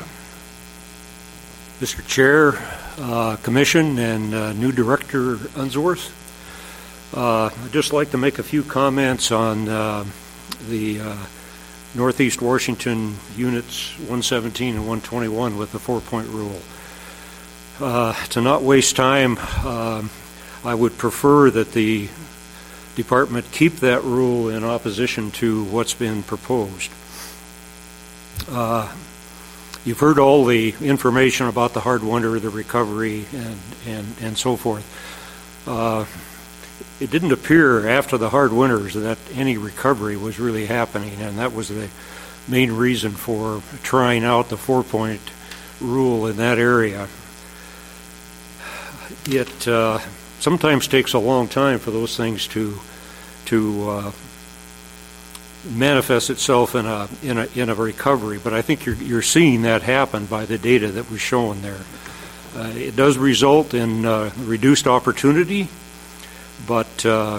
Mr. Chair, Commission, and new Director Unsworth, I'd just like to make a few comments on the Northeast Washington Units 117 and 121 with the 4-point rule. To not waste time, I would prefer that the Department keep that rule in opposition to what's been proposed. You've heard all the information about the hard winter, the recovery, and so forth. It didn't appear after the hard winters that any recovery was really happening, and that was the main reason for trying out the 4-point rule in that area. It sometimes takes a long time for those things to manifest itself in a recovery, but I think you're seeing that happen by the data that was shown there. It does result in reduced opportunity, but I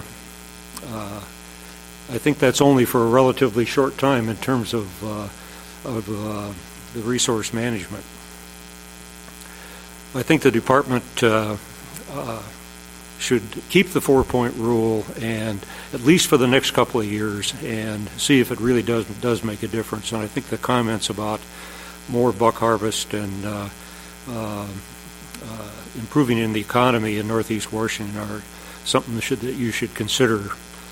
think that's only for a relatively short time in terms of the resource management. I think the department should keep the 4-point rule, and at least for the next couple of years, and see if it really does make a difference. And I think the comments about more buck harvest and improving in the economy in Northeast Washington are something that you should consider.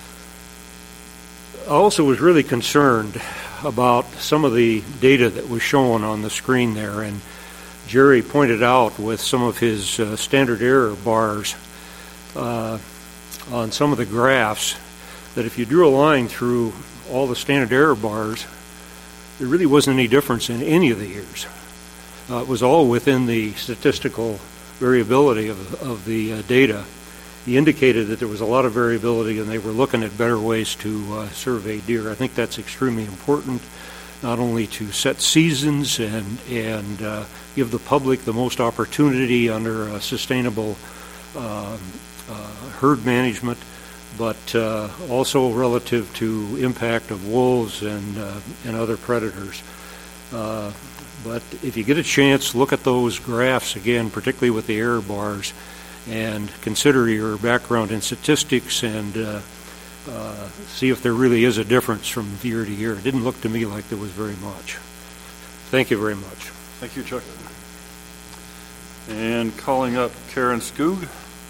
I also was really concerned about some of the data that was shown on the screen there, and Jerry pointed out with some of his standard error bars on some of the graphs that if you drew a line through all the standard error bars, there really wasn't any difference in any of the years. It was all within the statistical variability of the data. He indicated that there was a lot of variability, and they were looking at better ways to survey deer. I think that's extremely important, not only to set seasons and give the public the most opportunity under a sustainable herd management, but also relative to impact of wolves and other predators. But if you get a chance, look at those graphs again, particularly with the error bars, and consider your background in statistics and see if there really is a difference from year to year. It didn't look to me like there was very much. Thank you very much.
Thank you, Chuck. And calling up Karen Skoog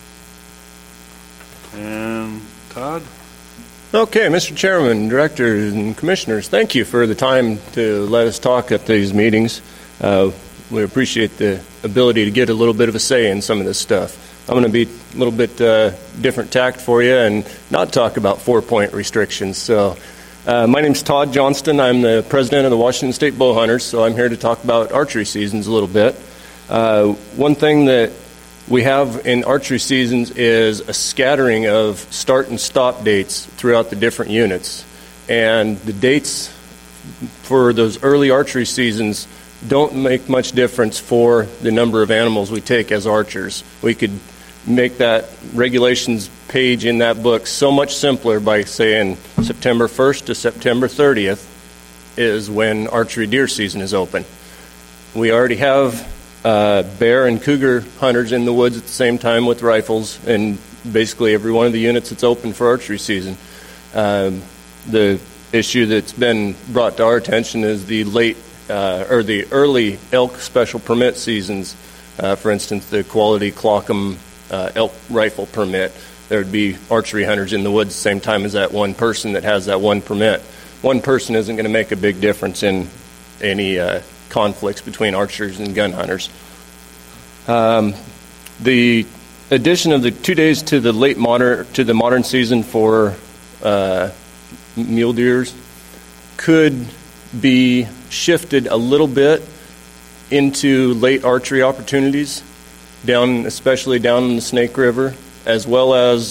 and Todd.
Okay, Mr. Chairman, Directors, and Commissioners, thank you for the time to let us talk at these meetings. We appreciate the ability to get a little bit of a say in some of this stuff. I'm going to be a little bit different tact for you and not talk about 4-point restrictions. So, my name's Todd Johnston. I'm the president of the Washington State Bowhunters, so I'm here to talk about archery seasons a little bit. One thing that we have in archery seasons is a scattering of start and stop dates throughout the different units. And the dates for those early archery seasons don't make much difference for the number of animals we take as archers. We could make that regulations page in that book so much simpler by saying September 1st to September 30th is when archery deer season is open. We already have bear and cougar hunters in the woods at the same time with rifles, and basically every one of the units that's open for archery season. The issue that's been brought to our attention is the the early elk special permit seasons. For instance, the Quality Clockham elk rifle permit. There would be archery hunters in the woods at the same time as that one person that has that one permit. One person isn't going to make a big difference in any conflicts between archers and gun hunters. The addition of the 2 days to the modern season for mule deers could be shifted a little bit into late archery opportunities, especially down in the Snake River, as well as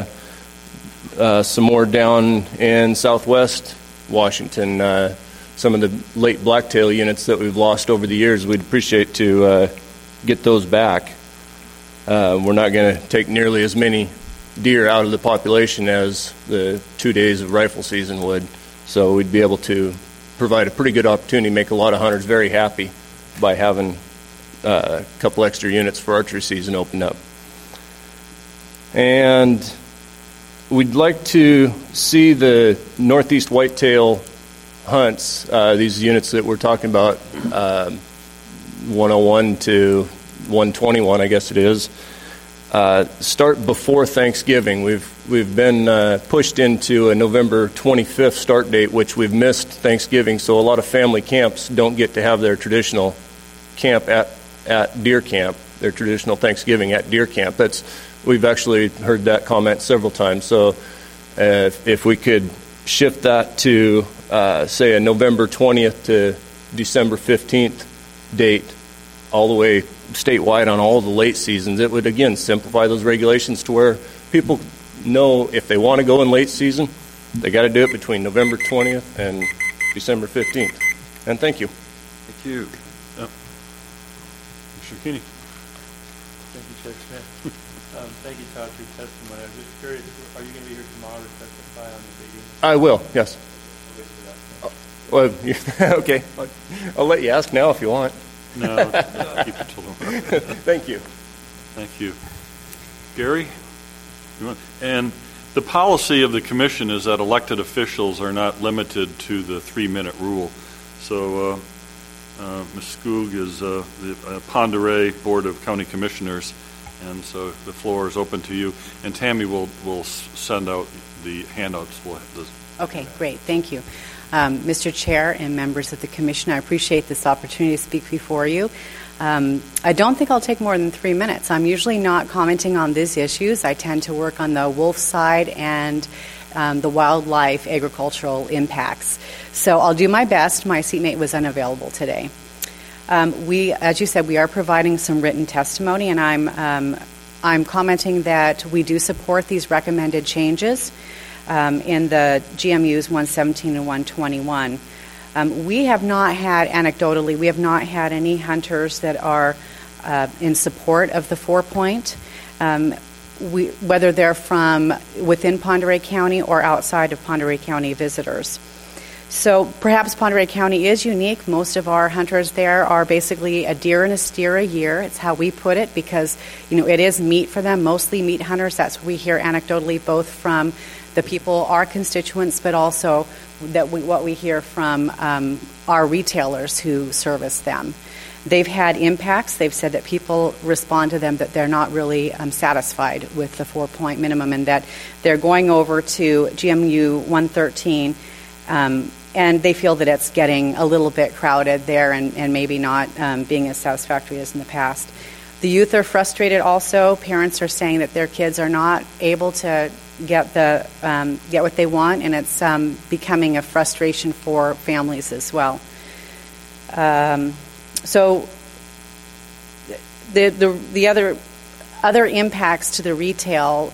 some more down in southwest Washington. Some of the late blacktail units that we've lost over the years, we'd appreciate to get those back. We're not going to take nearly as many deer out of the population as the 2 days of rifle season would, so we'd be able to provide a pretty good opportunity to make a lot of hunters very happy by having a couple extra units for archery season opened up. And we'd like to see the northeast whitetail hunts, these units that we're talking about, 101 to 121, I guess it is, start before Thanksgiving. We've been pushed into a November 25th start date, which we've missed Thanksgiving, so a lot of family camps don't get to have their traditional camp at deer camp, their traditional Thanksgiving at deer camp. We've actually heard that comment several times. So if we could shift that to, say, a November 20th to December 15th date, all the way statewide on all the late seasons, it would, again, simplify those regulations to where people know if they want to go in late season, they got to do it between November 20th and December 15th. And thank you.
Thank you. Mr. Keeney.
Chair Smith. Thank you, Todd, for your testimony. I'm just curious, are you going to be here tomorrow to testify on the meeting?
I will, yes. Well, okay. I'll let you ask now if you want.
No, keep it till tomorrow.
Thank you.
Thank you. Gary? And the policy of the commission is that elected officials are not limited to the 3-minute rule. So Ms. Skoog is the Pend Oreille Board of County Commissioners, and so the floor is open to you. And Tammy will send out the handouts.
Okay, great. Thank you. Mr. Chair and members of the Commission, I appreciate this opportunity to speak before you. I don't think I'll take more than 3 minutes. I'm usually not commenting on these issues. I tend to work on the wolf side and the wildlife agricultural impacts. So I'll do my best. My seatmate was unavailable today. As you said, we are providing some written testimony, and I'm commenting that we do support these recommended changes in the GMUs 117 and 121. We have not had any hunters that are in support of the 4-point, whether they're from within Pend Oreille County or outside of Pend Oreille County visitors. So perhaps Pend Oreille County is unique. Most of our hunters there are basically a deer and a steer a year. It's how we put it because, it is meat for them, mostly meat hunters. That's what we hear anecdotally, both from the people, our constituents, but also what we hear from our retailers who service them. They've had impacts. They've said that people respond to them that they're not really satisfied with the 4-point minimum and that they're going over to GMU 113 and they feel that it's getting a little bit crowded there and maybe not being as satisfactory as in the past. The youth are frustrated also. Parents are saying that their kids are not able to get what they want, and it's becoming a frustration for families as well. So the other impacts to the retail,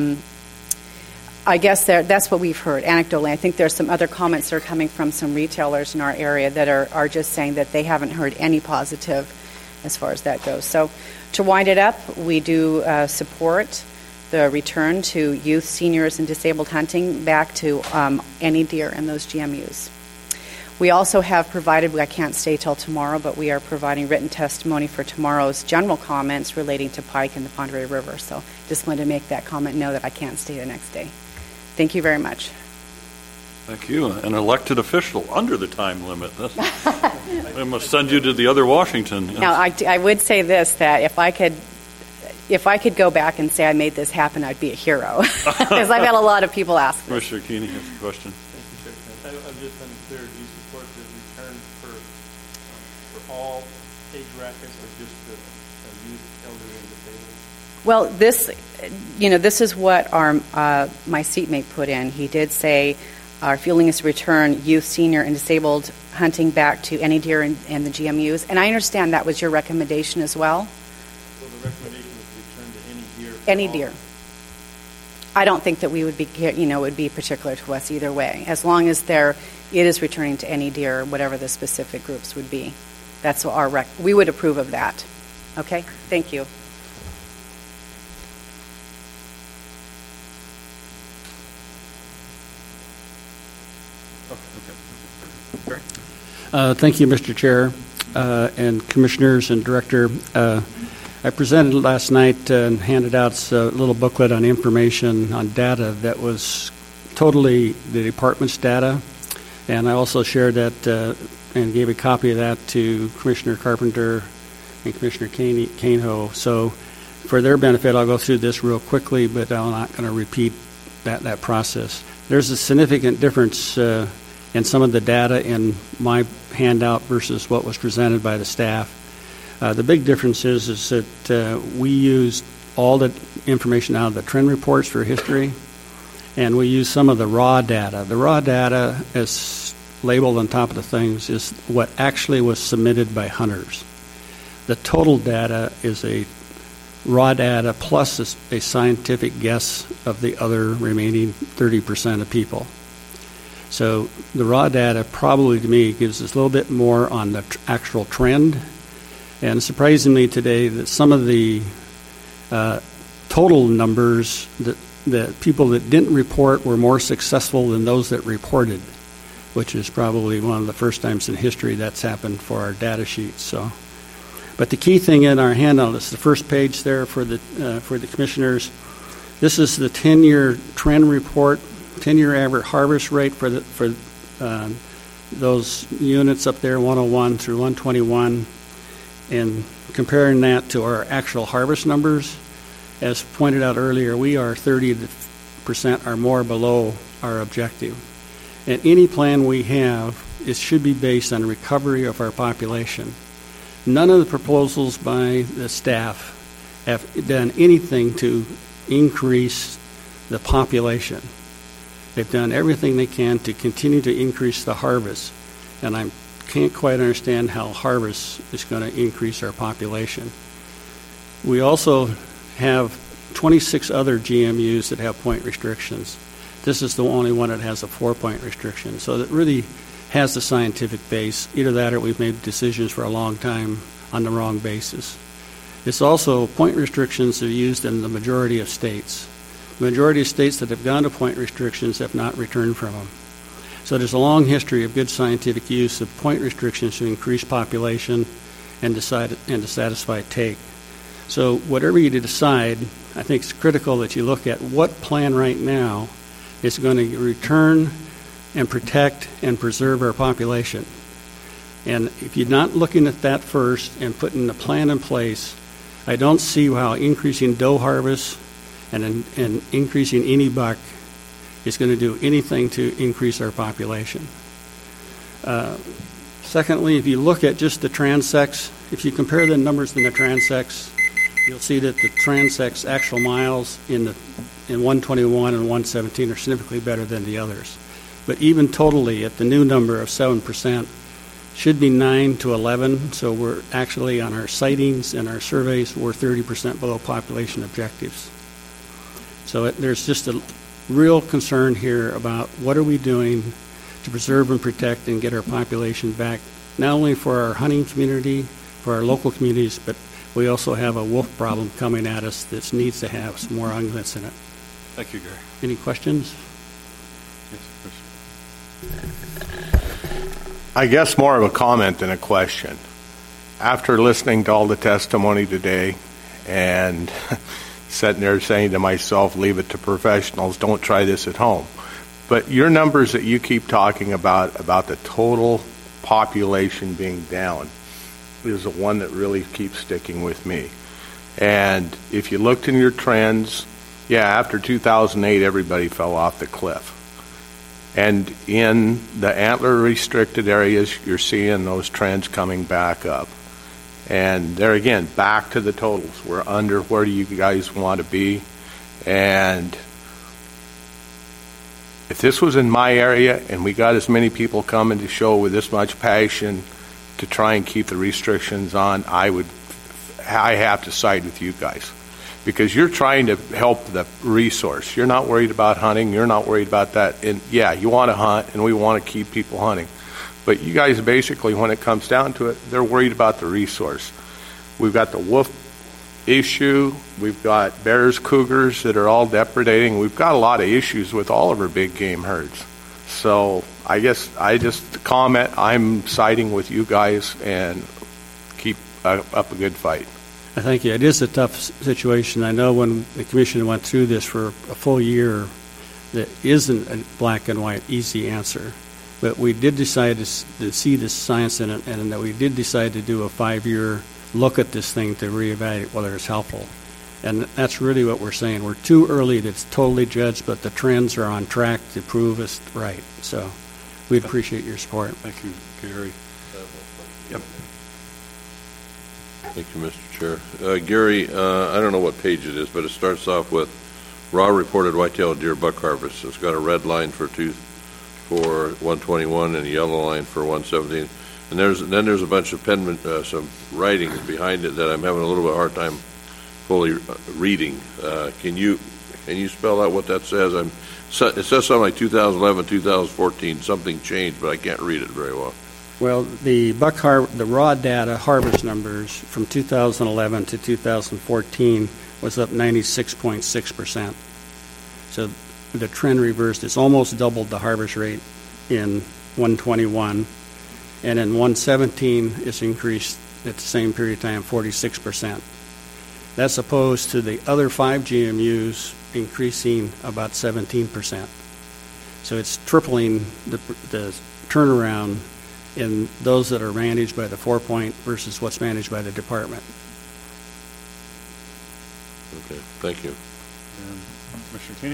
I guess that's what we've heard anecdotally. I think there's some other comments that are coming from some retailers in our area that are just saying that they haven't heard any positive as far as that goes. So to wind it up, we do support the return to youth, seniors, and disabled hunting back to any deer in those GMUs. We also have provided, I can't stay till tomorrow, but we are providing written testimony for tomorrow's general comments relating to pike in the Pend Oreille River. So just wanted to make that comment, know that I can't stay the next day. Thank you very much.
Thank you. An elected official under the time limit. I must send you to the other Washington. Yes.
Now, I would say this, that if I could go back and say I made this happen, I'd be a hero. Because I've had a lot of people ask.
Commissioner Keeney has a question.
Thank you, Chair. I'm just unclear. Do you support the return for all age brackets or just the youth, elderly, and disabled?
Well, this is what my seatmate put in. He did say our feeling is to return youth, senior, and disabled hunting back to any deer in the GMUs. And I understand that was your recommendation as well.
So the recommendation was to return to any deer.
Any deer. I don't think that we would be, would be particular to us either way. As long as it is returning to any deer, whatever the specific groups would be. That's what we would approve of that. Okay? Thank you.
Thank you, Mr. Chair, and Commissioners and Director. I presented last night and handed out a little booklet on information on data that was totally the department's data, and I also shared that and gave a copy of that to Commissioner Carpenter and Commissioner Cainho. So for their benefit, I'll go through this real quickly, but I'm not going to repeat that process. There's a significant difference in some of the data in my handout versus what was presented by the staff. The big difference is that we used all the information out of the trend reports for history, and we used some of the raw data. The raw data, as labeled on top of the things, is what actually was submitted by hunters. The total data is a raw data plus a scientific guess of the other remaining 30% of people. So the raw data probably to me gives us a little bit more on the actual trend. And surprisingly today that some of the total numbers, the people that didn't report were more successful than those that reported, which is probably one of the first times in history that's happened for our data sheets. So, but the key thing in our handout is the first page there for the commissioners. This is the 10-year trend report, 10-year average harvest rate for those units up there, 101 through 121, and comparing that to our actual harvest numbers. As pointed out earlier, we are 30% or more below our objective. And any plan we have, it should be based on recovery of our population. None of the proposals by the staff have done anything to increase the population. They've done everything they can to continue to increase the harvest, and I can't quite understand how harvest is going to increase our population. We also have 26 other GMUs that have point restrictions. This is the only one that has a 4-point restriction, so it really has the scientific base. Either that or we've made decisions for a long time on the wrong basis. It's also point restrictions are used in the majority of states. The majority of states that have gone to point restrictions have not returned from them. So there's a long history of good scientific use of point restrictions to increase population and to satisfy take. So whatever you decide, I think it's critical that you look at what plan right now is going to return and protect and preserve our population. And if you're not looking at that first and putting the plan in place, I don't see how increasing doe harvest and increasing any buck is going to do anything to increase our population. Secondly, if you look at just the transects, if you compare the numbers in the transects, you'll see that the transects actual miles in 121 and 117 are significantly better than the others. But even totally at the new number of 7%, should be 9 to 11, so we're actually on our sightings and our surveys, we're 30% below population objectives. So there's just a real concern here about what are we doing to preserve and protect and get our population back, not only for our hunting community, for our local communities, but we also have a wolf problem coming at us that needs to have some more ungulates in it.
Thank you, Gary.
Any questions?
Yes, Chris.
I guess more of a comment than a question. After listening to all the testimony today and sitting there saying to myself, leave it to professionals, don't try this at home. But your numbers that you keep talking about the total population being down, is the one that really keeps sticking with me. And if you looked in your trends, after 2008, everybody fell off the cliff. And in the antler-restricted areas, you're seeing those trends coming back up. And there again, back to the totals. We're under where you guys want to be. And if this was in my area and we got as many people coming to show with this much passion to try and keep the restrictions on, I have to side with you guys. Because you're trying to help the resource. You're not worried about hunting. You're not worried about that. And you want to hunt, and we want to keep people hunting. But you guys basically, when it comes down to it, they're worried about the resource. We've got the wolf issue. We've got bears, cougars that are all depredating. We've got a lot of issues with all of our big game herds. So I guess I just comment, I'm siding with you guys and keep up a good fight.
Thank you. It is a tough situation. I know when the commission went through this for a full year, there isn't a black and white easy answer. But we did decide to see this science in it, and that we did decide to do a 5-year look at this thing to reevaluate whether it's helpful. And that's really what we're saying. We're too early to totally judge, but the trends are on track to prove us right. So we'd appreciate your support.
Thank you, Gary. Yep.
Thank you, Mr. Chair. Gary, I don't know what page it is, but it starts off with raw reported white-tailed deer buck harvest. It's got a red line for 121 and a yellow line for 117. And then there's a bunch of some writing behind it that I'm having a little bit hard time fully reading. Can you spell out what that says? It says something like 2011, 2014, something changed, but I can't read it very well.
Well, the raw data harvest numbers from 2011 to 2014 was up 96.6%. So the trend reversed. It's almost doubled the harvest rate in 121, and in 117 it's increased at the same period of time 46%. That's opposed to the other 5 GMUs increasing about 17%. So it's tripling the turnaround in those that are managed by the 4-point versus what's managed by the department.
Okay, thank you.
Commissioner Keeney?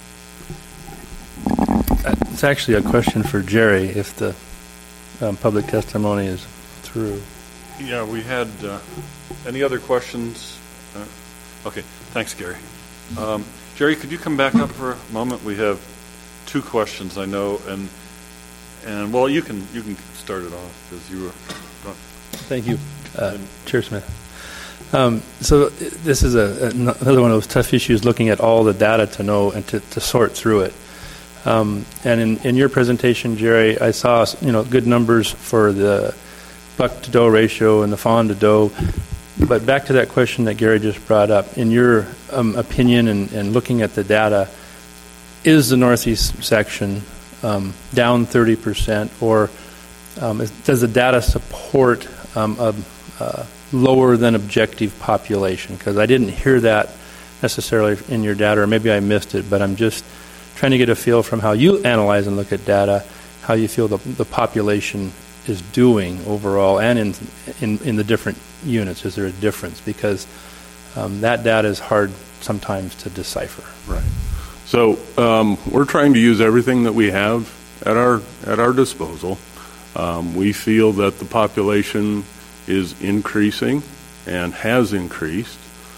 It's actually a question for Jerry if the public testimony is through.
Yeah, we had, any other questions? Okay, thanks, Gary. Jerry, could you come back up for a moment? We have 2 questions, I know, and well, you can start it off because you were.
Thank you, Chair Smith. So this is another one of those tough issues, looking at all the data to know and to sort through it. And in your presentation, Jerry, I saw good numbers for the buck to doe ratio and the fawn to doe. But back to that question that Gary just brought up, in your opinion and looking at the data, is the Northeast section down 30%, or does the data support a lower than objective population? Because I didn't hear that necessarily in your data, or maybe I missed it, but I'm just trying to get a feel from how you analyze and look at data, how you feel the population is doing overall, and in the different units. Is there a difference? Because that data is hard sometimes to decipher.
Right. So we're trying to use everything that we have at our disposal. We feel that the population is increasing and has increased.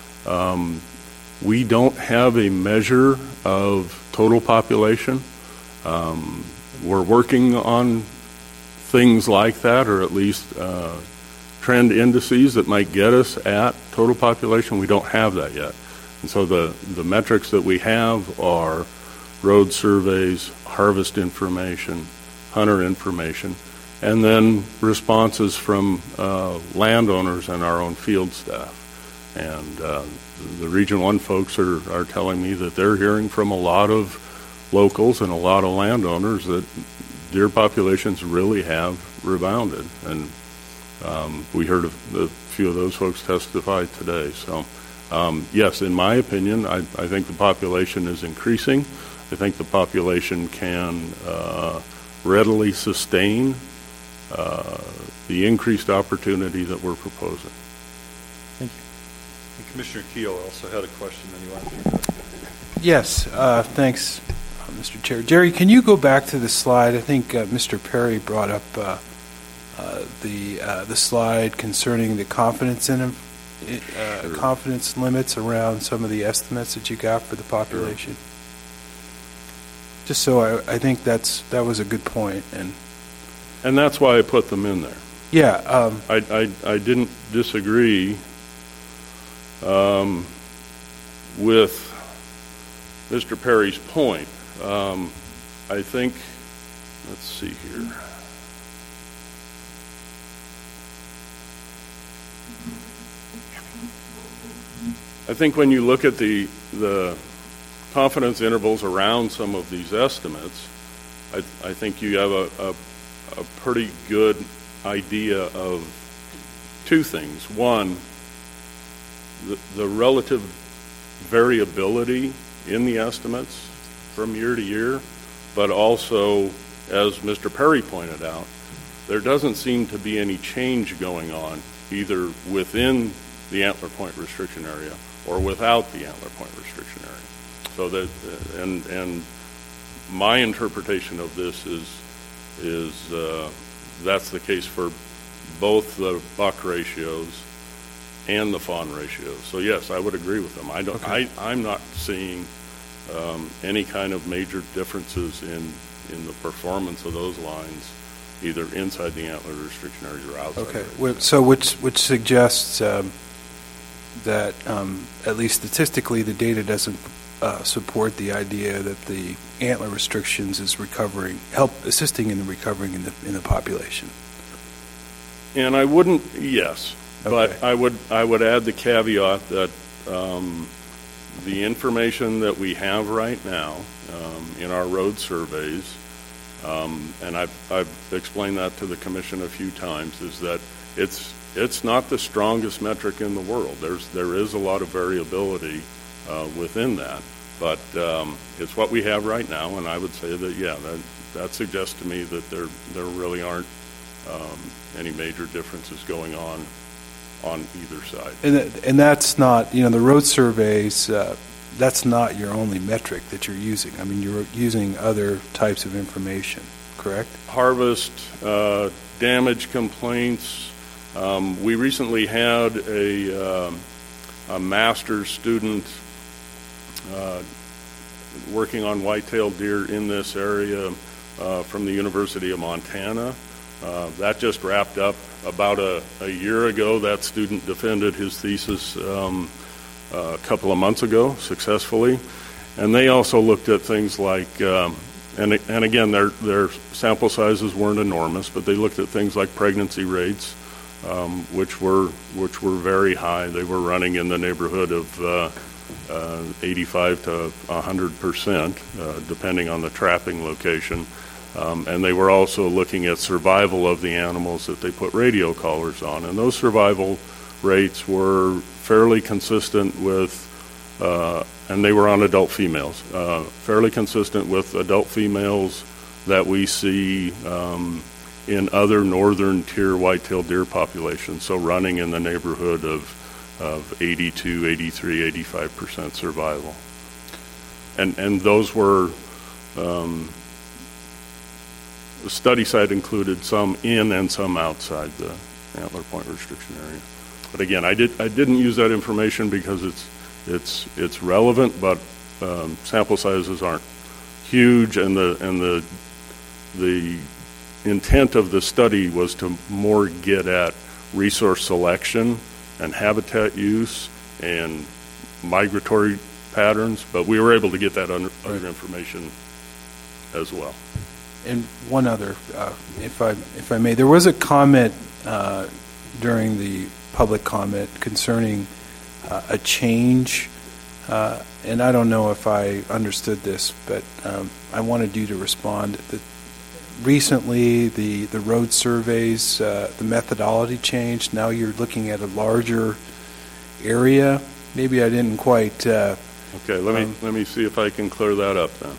We don't have a measure of total population. We're working on things like that, or at least trend indices that might get us at total population. We don't have that yet. And so the metrics that we have are road surveys, harvest information, hunter information, and then responses from landowners and our own field staff. And the Region 1 folks are telling me that they're hearing from a lot of locals and a lot of landowners that deer populations really have rebounded. And we heard a few of those folks testify today. So, yes, in my opinion, I think the population is increasing. I think the population can readily sustain the increased opportunity that we're proposing.
Thank you.
And Commissioner Keel also had a question that he wanted to address.
Yes, thanks, Mr. Chair. Jerry, can you go back to the slide? I think Mr. Perry brought up the slide concerning the confidence confidence limits around some of the estimates that you got for the population. Sure. Just so I think that was a good point, and
that's why I put them in there.
Yeah,
I didn't disagree with Mr. Perry's point. I think, let's see here. I think when you look at the confidence intervals around some of these estimates, I think you have a pretty good idea of 2 things. One, the relative variability in the estimates from year to year, but also, as Mr. Perry pointed out, there doesn't seem to be any change going on either within the Antler Point restriction area or without the Antler Point restriction area. So that, and my interpretation of this is that's the case for both the buck ratios and the fawn ratios. So yes, I would agree with them. I'm not seeing any kind of major differences in the performance of those lines, either inside the antler restriction areas or outside.
Okay, so which suggests that at least statistically, the data doesn't support the idea that the antler restrictions is assisting in the recovering in the population.
And I wouldn't, yes,
okay.
But I would add the caveat that the information that we have right now in our road surveys, and I've explained that to the commission a few times, is that it's not the strongest metric in the world. There is a lot of variability within that, but it's what we have right now, and I would say that that suggests to me that there really aren't any major differences going on either side.
And that's not, the road surveys, that's not your only metric that you're using. I mean, you're using other types of information, correct?
Harvest, damage complaints. We recently had a master's student working on white-tailed deer in this area from the University of Montana. That just wrapped up about a year ago. That student defended his thesis a couple of months ago successfully. And they also looked at things like, and again, their sample sizes weren't enormous, but they looked at things like pregnancy rates, which were very high. They were running in the neighborhood of 85 to 100%, depending on the trapping location. And they were also looking at survival of the animals that they put radio collars on. And those survival rates were fairly consistent with, and they were on adult females, fairly consistent with adult females that we see in other northern tier white-tailed deer populations, so running in the neighborhood of 82, 83, 85% survival. And those were, the study site included some in and some outside the antler point restriction area. But again, I didn't use that information because it's relevant, but sample sizes aren't huge, and the intent of the study was to more get at resource selection and habitat use and migratory patterns, but we were able to get that other information as well.
And one other, if I may, there was a comment during the public comment concerning a change, and I don't know if I understood this, but I wanted you to respond. That recently, the road surveys, the methodology changed. Now you're looking at a larger area. Maybe I didn't quite.
Okay, let me see if I can clear that up then.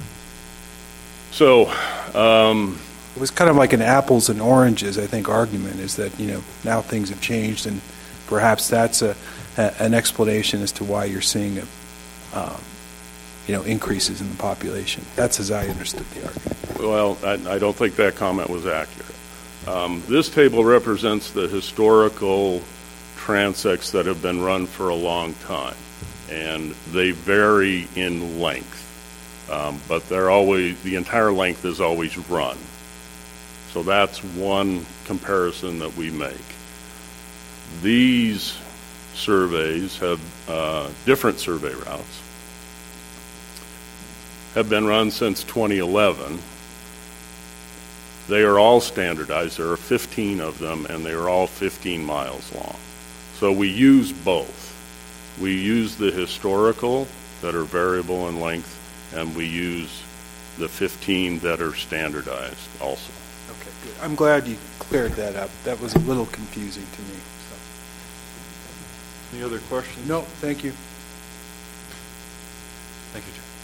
So
it was kind of like an apples and oranges, I think, argument is that, now things have changed, and perhaps that's an explanation as to why you're seeing increases in the population. That's as I understood the argument.
Well, I don't think that comment was accurate. This table represents the historical transects that have been run for a long time, and they vary in length. But the entire length is always run. So that's one comparison that we make. These surveys have different survey routes, have been run since 2011. They are all standardized. There are 15 of them, and they are all 15 miles long. So we use both. We use the historical that are variable in length, and we use the 15 that are standardized also.
Okay, good. I'm glad you cleared that up. That was a little confusing to me.
Any other questions?
No, thank you.
Thank you, Chair.